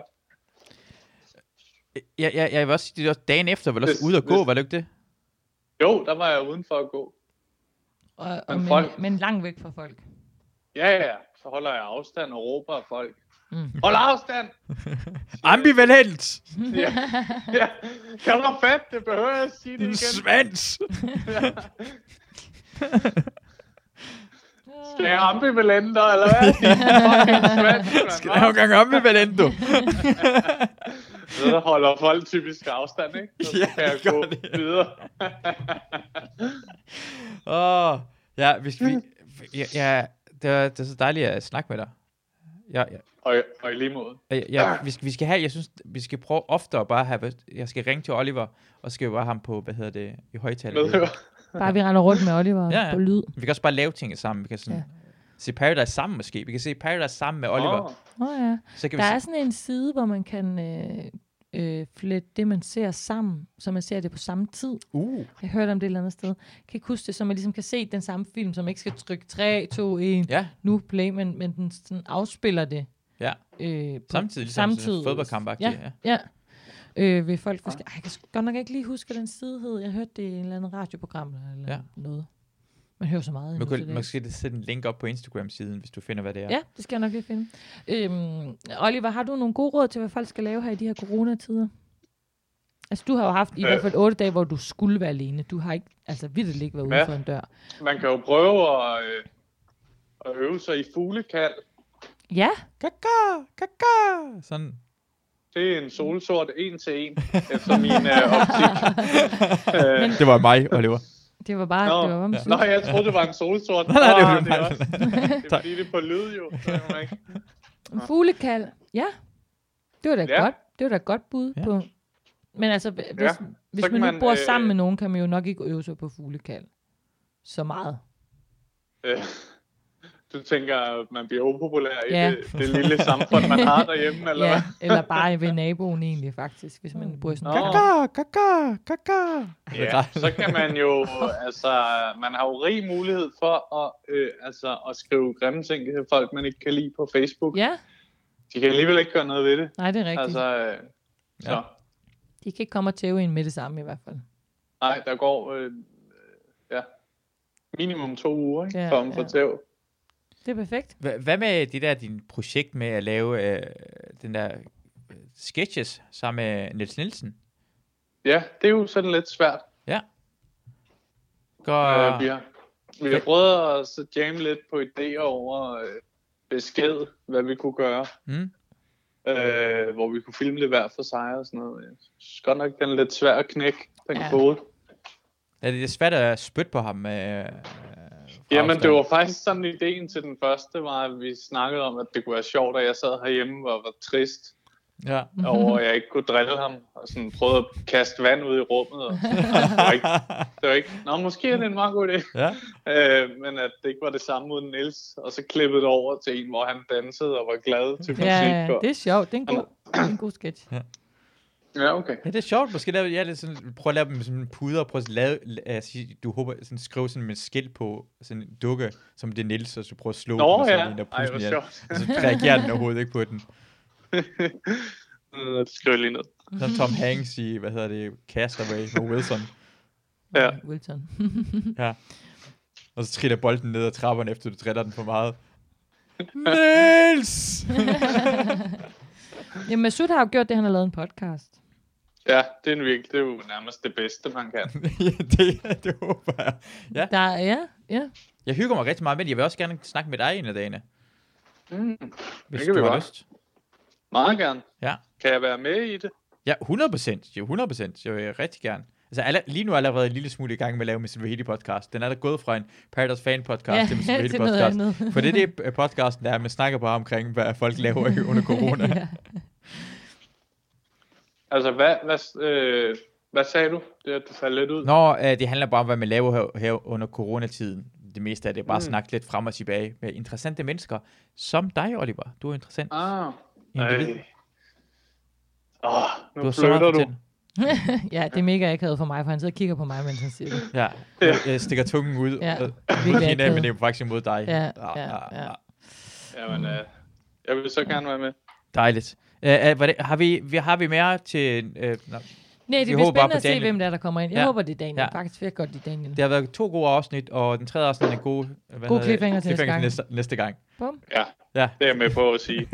S2: Ja, ja, jeg vil også sige, det var dagen efter, var du også ude at gå, var det ikke det?
S13: Jo, der var jeg uden for at gå.
S3: Og, og men, folk... men langt væk fra folk.
S13: Ja, ja, så holder jeg afstand og råber af folk. Mm. Hold afstand!
S2: Ambivalent!
S13: Ja, ja. Kan du fat, det behøver jeg at sige det igen.
S2: En svans!
S13: Ja. Skal jeg ambivalenter, eller hvad? Svans,
S2: skal jeg jo engang ambivalent, du?
S13: Så holder folk typisk afstand, ikke? Så
S2: ja,
S13: kan jeg gå det. videre.
S2: Åh, oh, ja, hvis vi... Ja, ja det, er, det er så dejligt at snakke med dig. Ja, ja.
S13: Og, og i lige måde.
S2: Ja, ja, vi, skal, vi skal have, jeg synes, vi skal prøve oftere bare have, jeg skal ringe til Oliver, og skal jo bare ham på, hvad hedder det, i højtaler.
S3: Bare vi render rundt med Oliver
S2: ja, ja.
S3: på lyd.
S2: Vi kan også bare lave ting sammen. Vi kan sådan ja. se Paradise sammen måske. Vi kan se Paradise sammen med Oliver.
S3: Åh oh. oh, ja.
S2: Så kan
S3: der
S2: vi
S3: er
S2: se...
S3: sådan en side, hvor man kan øh, øh, flette det, man ser sammen, så man ser det på samme tid.
S2: Uh.
S3: Jeg hørte om det et eller andet sted. Jeg kan ikke huske det, så man ligesom kan se den samme film, som ikke skal trykke tre, to, et,
S2: ja.
S3: nu play, men, men den sådan afspiller det.
S2: Ja.
S3: Øh,
S2: samtidig, ligesom
S3: samtidig.
S2: Fodboldkamp.
S3: Ja, ja. Øh, ved folk forskellige... Ej, jeg kan godt nok ikke lige huske, hvad den side hed. Jeg hørte det i en eller anden radioprogram eller
S2: Ja.
S3: noget. Man hører så meget.
S2: Man kan måske sætte en link op på Instagram-siden, hvis du finder, hvad det er.
S3: Ja, det skal jeg nok lige finde. Øhm, Oliver, har du nogle gode råd til, hvad folk skal lave her i de her coronatider? Altså, du har jo haft i
S13: Øh.
S3: hvert fald otte dage, hvor du skulle være alene. Du har ikke, altså vildt ikke været ude
S13: Ja.
S3: for en dør.
S13: Man kan jo prøve at, øh, at øve sig i fuglekald.
S3: Ja.
S2: Kaka, kaka. Sådan.
S13: Det er en solsort en til en, efter min øh, optik. øh,
S2: Det var mig, Oliver.
S3: Det var bare...
S13: Nå,
S3: det var bare
S13: ja. Nå, jeg troede, det var en solsort.
S2: Nej, nej, det var
S13: Nå, det er
S2: mig.
S13: også- det er fordi, det er på lyd, jo. Så er man ikke.
S3: En fuglekald. Ja. Det var da
S13: Ja.
S3: godt. Det var da et godt bud
S2: Ja.
S3: på... Men altså, hvis,
S13: Ja.
S3: hvis
S13: Så
S3: man
S13: kan
S3: nu
S13: man,
S3: bor
S13: øh,
S3: sammen med nogen, kan man jo nok ikke øve sig på fuglekald. Så meget.
S13: Øh, Du tænker, at man bliver upopulær i
S3: Ja.
S13: det, det lille samfund, man har derhjemme, eller
S3: Ja,
S13: hvad?
S3: eller bare ved naboen egentlig, faktisk, hvis man bor i sådan en
S13: Nå.
S3: gang.
S2: Kaka, kaka.
S13: Ja, så kan man jo, altså, man har jo rig mulighed for at, øh, altså, at skrive grimme ting til folk, man ikke kan lide på Facebook.
S3: Ja.
S13: De kan alligevel ikke gøre noget ved det.
S3: Nej, det er rigtigt.
S13: Altså, øh, så,
S3: Ja. De kan ikke komme og tæve en med det samme i hvert fald.
S13: nej, der går, øh, ja, minimum to uger, ikke,
S3: Ja,
S13: for at få
S3: ja.
S13: tæv.
S3: Det er perfekt.
S2: Hva- Hvad med det der, din projekt med at lave øh, den der øh, sketches sammen med Niels Nielsen?
S13: Ja, det er jo sådan lidt svært.
S2: Ja. Går...
S13: Øh, vi har, vi har prøvet at så jamme lidt på idéer over øh, besked, hvad vi kunne gøre.
S2: Mm.
S13: Øh, hvor vi kunne filme det hver for sig og sådan noget. Jeg synes godt nok, den er lidt svær at knække, den
S2: Ja.
S13: kode.
S2: Er det svært at spytte på ham? Øh,
S13: Jamen, det var faktisk sådan ideen til den første, var, at vi snakkede om, at det kunne være sjovt, at jeg sad herhjemme og var trist.
S2: Ja.
S13: Over, at jeg ikke kunne drille ham, og sådan prøvede at kaste vand ud i rummet. Og det var ikke, det var ikke, nå, måske er det en meget god idé.
S2: Ja.
S13: Øh, men at det ikke var det samme uden Niels. Og så klippede det over til en, hvor han dansede og var glad til musik.
S3: Ja, ja,
S13: og-
S3: det er sjovt. Det er en god, det er en god sketch.
S2: Ja.
S13: Ja, okay.
S2: Ja, det er sjovt. Måske lave, ja, det er sådan, prøv at lave dem som en puder, og prøv at lave, at sige, du håber, sådan, skrive sådan med et skilt på, sådan en dukke, som det er Niels, og så prøv at slå
S13: Nå,
S2: den, og så
S13: ja.
S2: en, der
S13: Ej, hvor
S2: pludselig er-
S13: sjovt.
S2: og så reagerer den overhovedet ikke på den.
S13: Mm, det skriver jeg lige ned.
S2: Som Tom Hanks i, hvad hedder det, Castaway med Wilson.
S13: Ja.
S3: Wilson.
S2: Ja. Og så triller bolden ned ad trapperne, efter du driller den for meget. Niels!
S3: Jamen, Masud har jo gjort det, han har lavet en podcast.
S13: Ja, det er, en virkelig, det er jo nærmest det bedste, man kan.
S2: ja, det, det håber jeg. Ja.
S3: Der, ja, ja.
S2: Jeg hygger mig rigtig meget med det. Jeg vil også gerne snakke med dig en af dagene.
S13: Mm.
S2: Hvis
S13: Det kan
S2: du
S13: vi
S2: har
S13: godt.
S2: lyst.
S13: Meget gerne.
S2: Ja.
S13: Kan jeg være med i det?
S2: Ja, hundrede procent. Jo, hundrede procent. Jeg vil rigtig gerne. Altså, alle, lige nu er jeg allerede en lille smule i gang med at lave Mister Vahedi podcast. Den er der gået fra en Paradise Fan podcast
S3: Ja,
S2: til Mister Vahedi
S3: til noget
S2: podcast.
S3: andet.
S2: For det er det, podcasten er, man snakker bare omkring, hvad folk laver under corona.
S3: Ja.
S13: Altså, hvad, hvad, øh, hvad sagde du? Det er, at du faldt lidt ud.
S2: Nå, øh, det handler bare om, hvad man laver her, her under coronatiden. Det meste af det er bare
S13: Mm.
S2: mm. snakke lidt frem og tilbage med interessante mennesker, som dig, Oliver. Du er interessant.
S13: Ah,
S2: Individ.
S13: ej. Åh,
S2: Du
S13: nu
S2: har så meget
S13: flytter
S2: at
S13: du.
S2: fortælle.
S3: Ja, det er mega akavet for mig, for han sidder og kigger på mig, mens han siger det.
S2: Ja, jeg, jeg stikker tungen ud.
S3: Ja,
S2: og-
S3: virkelig
S2: Hende,
S3: akavet.
S2: men det er faktisk imod dig.
S3: Ja,
S2: Ah,
S3: ja,
S2: ah,
S3: ja.
S2: ah.
S13: Jamen, øh, jeg vil så gerne være med.
S2: Dejligt. Uh, uh, det, har, vi, vi, har vi mere til... Uh, no.
S3: Nej, det
S2: Vi
S3: bliver
S2: håber bare
S3: spændende
S2: på
S3: at se,
S2: Daniel.
S3: hvem der, er, der kommer ind. Jeg
S2: Ja.
S3: håber, det er Daniel.
S2: Ja.
S3: Faktisk vil jeg godt lide Daniel.
S2: Det har været to gode afsnit, og den tredje afsnit er en god... Hvad
S3: God
S2: hedder det?
S3: cliffhanger til næste gang.
S2: næste, næste gang.
S3: Bum.
S13: Ja,
S2: Ja.
S13: det er jeg med på at sige.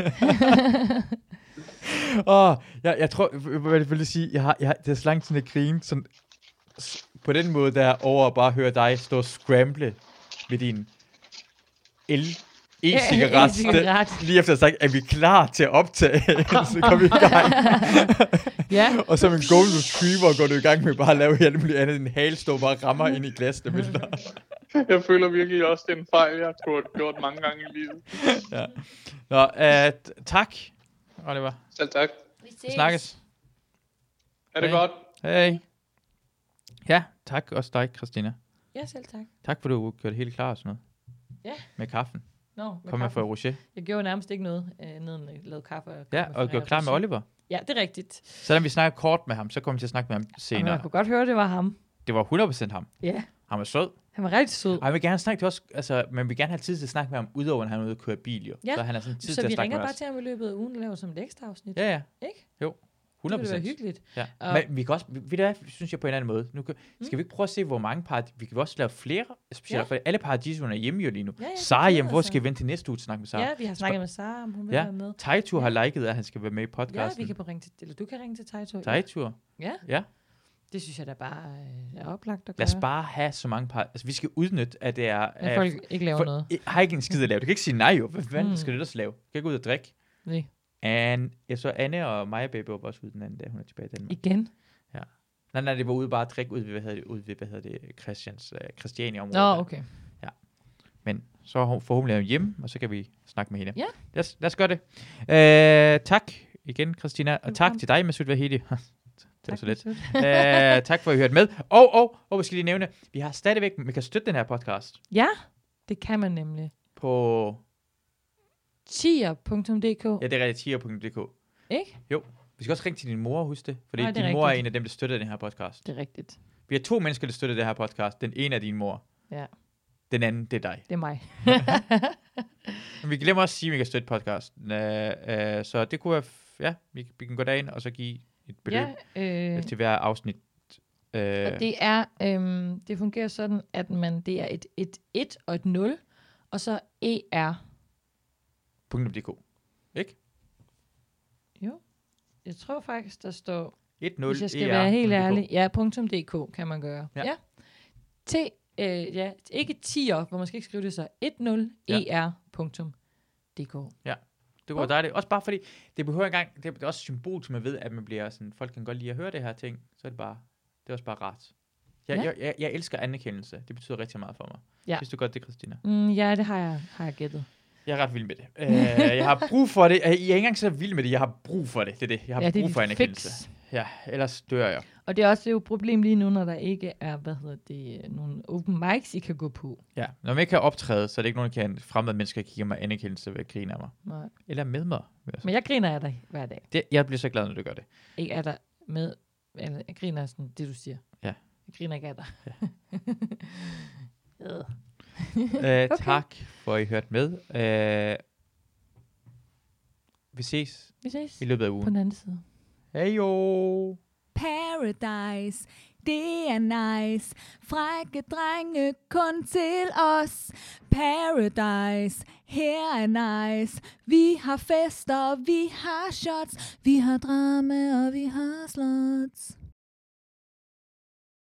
S2: Åh, jeg, jeg tror, hvad jeg vil sige, jeg har, jeg har, det er så langt siden jeg grine, sådan, s- på den måde der over at bare høre dig stå og scramble med din el, e-cigaret,
S3: E-cigaret.
S2: det- lige efter at have sagt, er vi klar til at optage, så går vi i gang.
S3: Ja.
S2: Og som en golden retriever går du i gang med bare at lave alt muligt andet, en hale står bare og rammer ind i glas, der vælter.
S13: Jeg føler virkelig også, det er en fejl, jeg har gjort- gjort mange gange i livet.
S2: Ja. Nå, uh, t- tak, Oliver.
S13: Selv tak.
S2: Vi snakkes.
S13: Er det
S2: Hej.
S13: godt?
S2: Hej. Ja, tak også dig, Christina.
S3: Ja, selv tak.
S2: Tak for, at du gjorde det helt klar og sådan noget.
S3: Ja.
S2: Med kaffen.
S3: Nå, med
S2: Kom med
S3: kaffen.
S2: for Rocher.
S3: Jeg gjorde nærmest ikke noget, øh, neden at lave kaffe. Og
S2: Ja,
S3: kaffe
S2: og
S3: fra
S2: gjorde klar med
S3: Rocher.
S2: Oliver.
S3: Ja, det er rigtigt.
S2: Selvom vi snakker kort med ham, så kommer vi til at snakke med ham
S3: Og
S2: senere.
S3: jeg kunne godt høre, det var ham.
S2: Det var hundrede procent ham.
S3: Ja,
S2: Han var sød.
S3: han var rigtig sød.
S2: Og jeg vil gerne snakke til os, altså, man vil gerne have tid til at snakke med ham, udover at han er ude og køre bil, jo.
S3: Ja,
S2: Så han har sådan tid
S3: så
S2: til at
S3: vi
S2: snakke
S3: ringer
S2: med
S3: bare
S2: os.
S3: til ham i løbet af ugen og laver som et ekstra afsnit.
S2: Ja, ja.
S3: Ikke?
S2: Jo. hundrede procent.
S3: Det ville være hyggeligt.
S2: Ja.
S3: Og
S2: Men vi kan også, ved du hvad, synes jeg på en anden måde. Nu kan, skal vi ikke prøve at se, hvor mange par, vi kan også lave flere, specielt
S3: Ja.
S2: for alle paradiserne er hjemme jo lige nu.
S3: Ja, ja,
S2: Sara
S3: det
S2: hjemme,
S3: glæder
S2: hvor
S3: sig.
S2: skal vi vente til næste uge til at snakke med Sara?
S3: Ja, vi har snakket med Sara, om hun vil
S2: ja.
S3: være med.
S2: Tejtur
S3: Ja.
S2: har liket, at han skal være med i
S3: Ja,
S2: podcasten.
S3: vi kan ringe til, eller du kan ringe til Tejtur.
S2: Tejtur?
S3: Ja.
S2: Ja.
S3: Det synes jeg da bare øh, er oplagt at
S2: Lad os
S3: gøre.
S2: bare have så mange par. Altså, vi skal udnytte, at det er...
S3: At folk ikke laver noget.
S2: I, har ikke en skid at lave. Du kan ikke sige nej jo. Hvad fanden
S3: Mm.
S2: skal du ellers lave? Du kan ikke ud og drikke.
S3: Nej.
S2: And, jeg så Anne og Maja Baby var også ude den anden dag. Hun er tilbage i Danmark.
S3: Igen?
S2: Ja. Nej, nej, det var ude bare at drikke ud ved, hvad hedder det, ude ved, hvad hedder det, Christians, uh, Christiania-området.
S3: Nå, okay.
S2: Ja. Men så hun- får hun lavet hjem, og så kan vi snakke med hende.
S3: Ja.
S2: Lad os, lad os gøre det. Uh, tak igen, Christina. Og tak til dig, Masud Vahidi. Det var så lidt. uh, tak for, at I hørte med. Og, og, og vi skal lige nævne, vi har stadigvæk, vi kan støtte den her podcast.
S3: Ja, det kan man nemlig.
S2: På...
S3: tier punktum d k.
S2: Ja, det er rigtigt, tier punktum d k.
S3: Ikke?
S2: Jo. Vi skal også ringe til din mor, husk det. Fordi
S3: Nej, det er
S2: din mor er
S3: rigtigt.
S2: en af dem, der støtter den her podcast.
S3: Det er rigtigt.
S2: Vi har to mennesker, der støtter den her podcast. Den ene er din mor.
S3: Ja.
S2: Den anden, det er dig.
S3: Det er mig.
S2: Men vi glemmer også at sige, at vi kan støtte podcasten. Uh, uh, så det kunne være... F- ja, vi, vi kan gå derind og så give et beløb
S3: Ja, øh,
S2: til hver afsnit. Uh,
S3: Og det er, øhm, det fungerer sådan, at man, det er et et, et og et nul, og så er.
S2: .dk. Ikke?
S3: Jo. Jeg tror faktisk, der står...
S2: et nul
S3: Hvis jeg skal
S2: E R
S3: være helt
S2: punktum d k.
S3: ærlig. Ja, .dk kan man gøre.
S2: Ja.
S3: Ja. T, øh, ja, ikke tier, hvor man skal ikke skrive det så. et nul E R punktum d k.
S2: Ja, det var dejligt. Også bare fordi, det behøver engang, det er det er også symbol, som man ved, at man bliver sådan, folk kan godt lide at høre det her ting, så er det bare, det er også bare rart. Jeg,
S3: Ja.
S2: jeg, jeg, jeg elsker anerkendelse. Det betyder rigtig meget for mig.
S3: Ja.
S2: Synes du godt det, Christina?
S3: Mm, ja, det har jeg, har jeg gættet.
S2: Jeg er ret vild med det. Uh, jeg har brug for det. Jeg er ikke engang så vild med det. Jeg har brug for det. Det er det. Jeg har
S3: Ja, det er
S2: brug
S3: dit
S2: for anerkendelse.
S3: fix.
S2: Ja, ellers dør jeg.
S3: Og det er også det er jo et problem lige nu, når der ikke er, hvad hedder det, nogle open mics, I kan gå på.
S2: Ja, når man ikke kan optræde, så er det ikke nogen, der kan fremmede mennesker give mig anerkendelse ved at grine af mig.
S3: Nej.
S2: Eller med mig. vil jeg sige.
S3: Men jeg griner af dig hver dag.
S2: Det, jeg bliver så glad, når du gør det.
S3: Ikke af dig med, eller jeg griner af sådan det, du siger.
S2: Ja.
S3: Jeg griner ikke af dig. Ja.
S2: uh, okay. Tak for, at I hørte med. Uh, vi ses.
S3: Vi ses
S2: i løbet af ugen.
S3: på den anden side.
S2: Hej jo.
S1: Paradise, det er nice. Frække drenge kun til os. Paradise, her er nice. Vi har fester, vi har shots. Vi har drama, og vi har slots.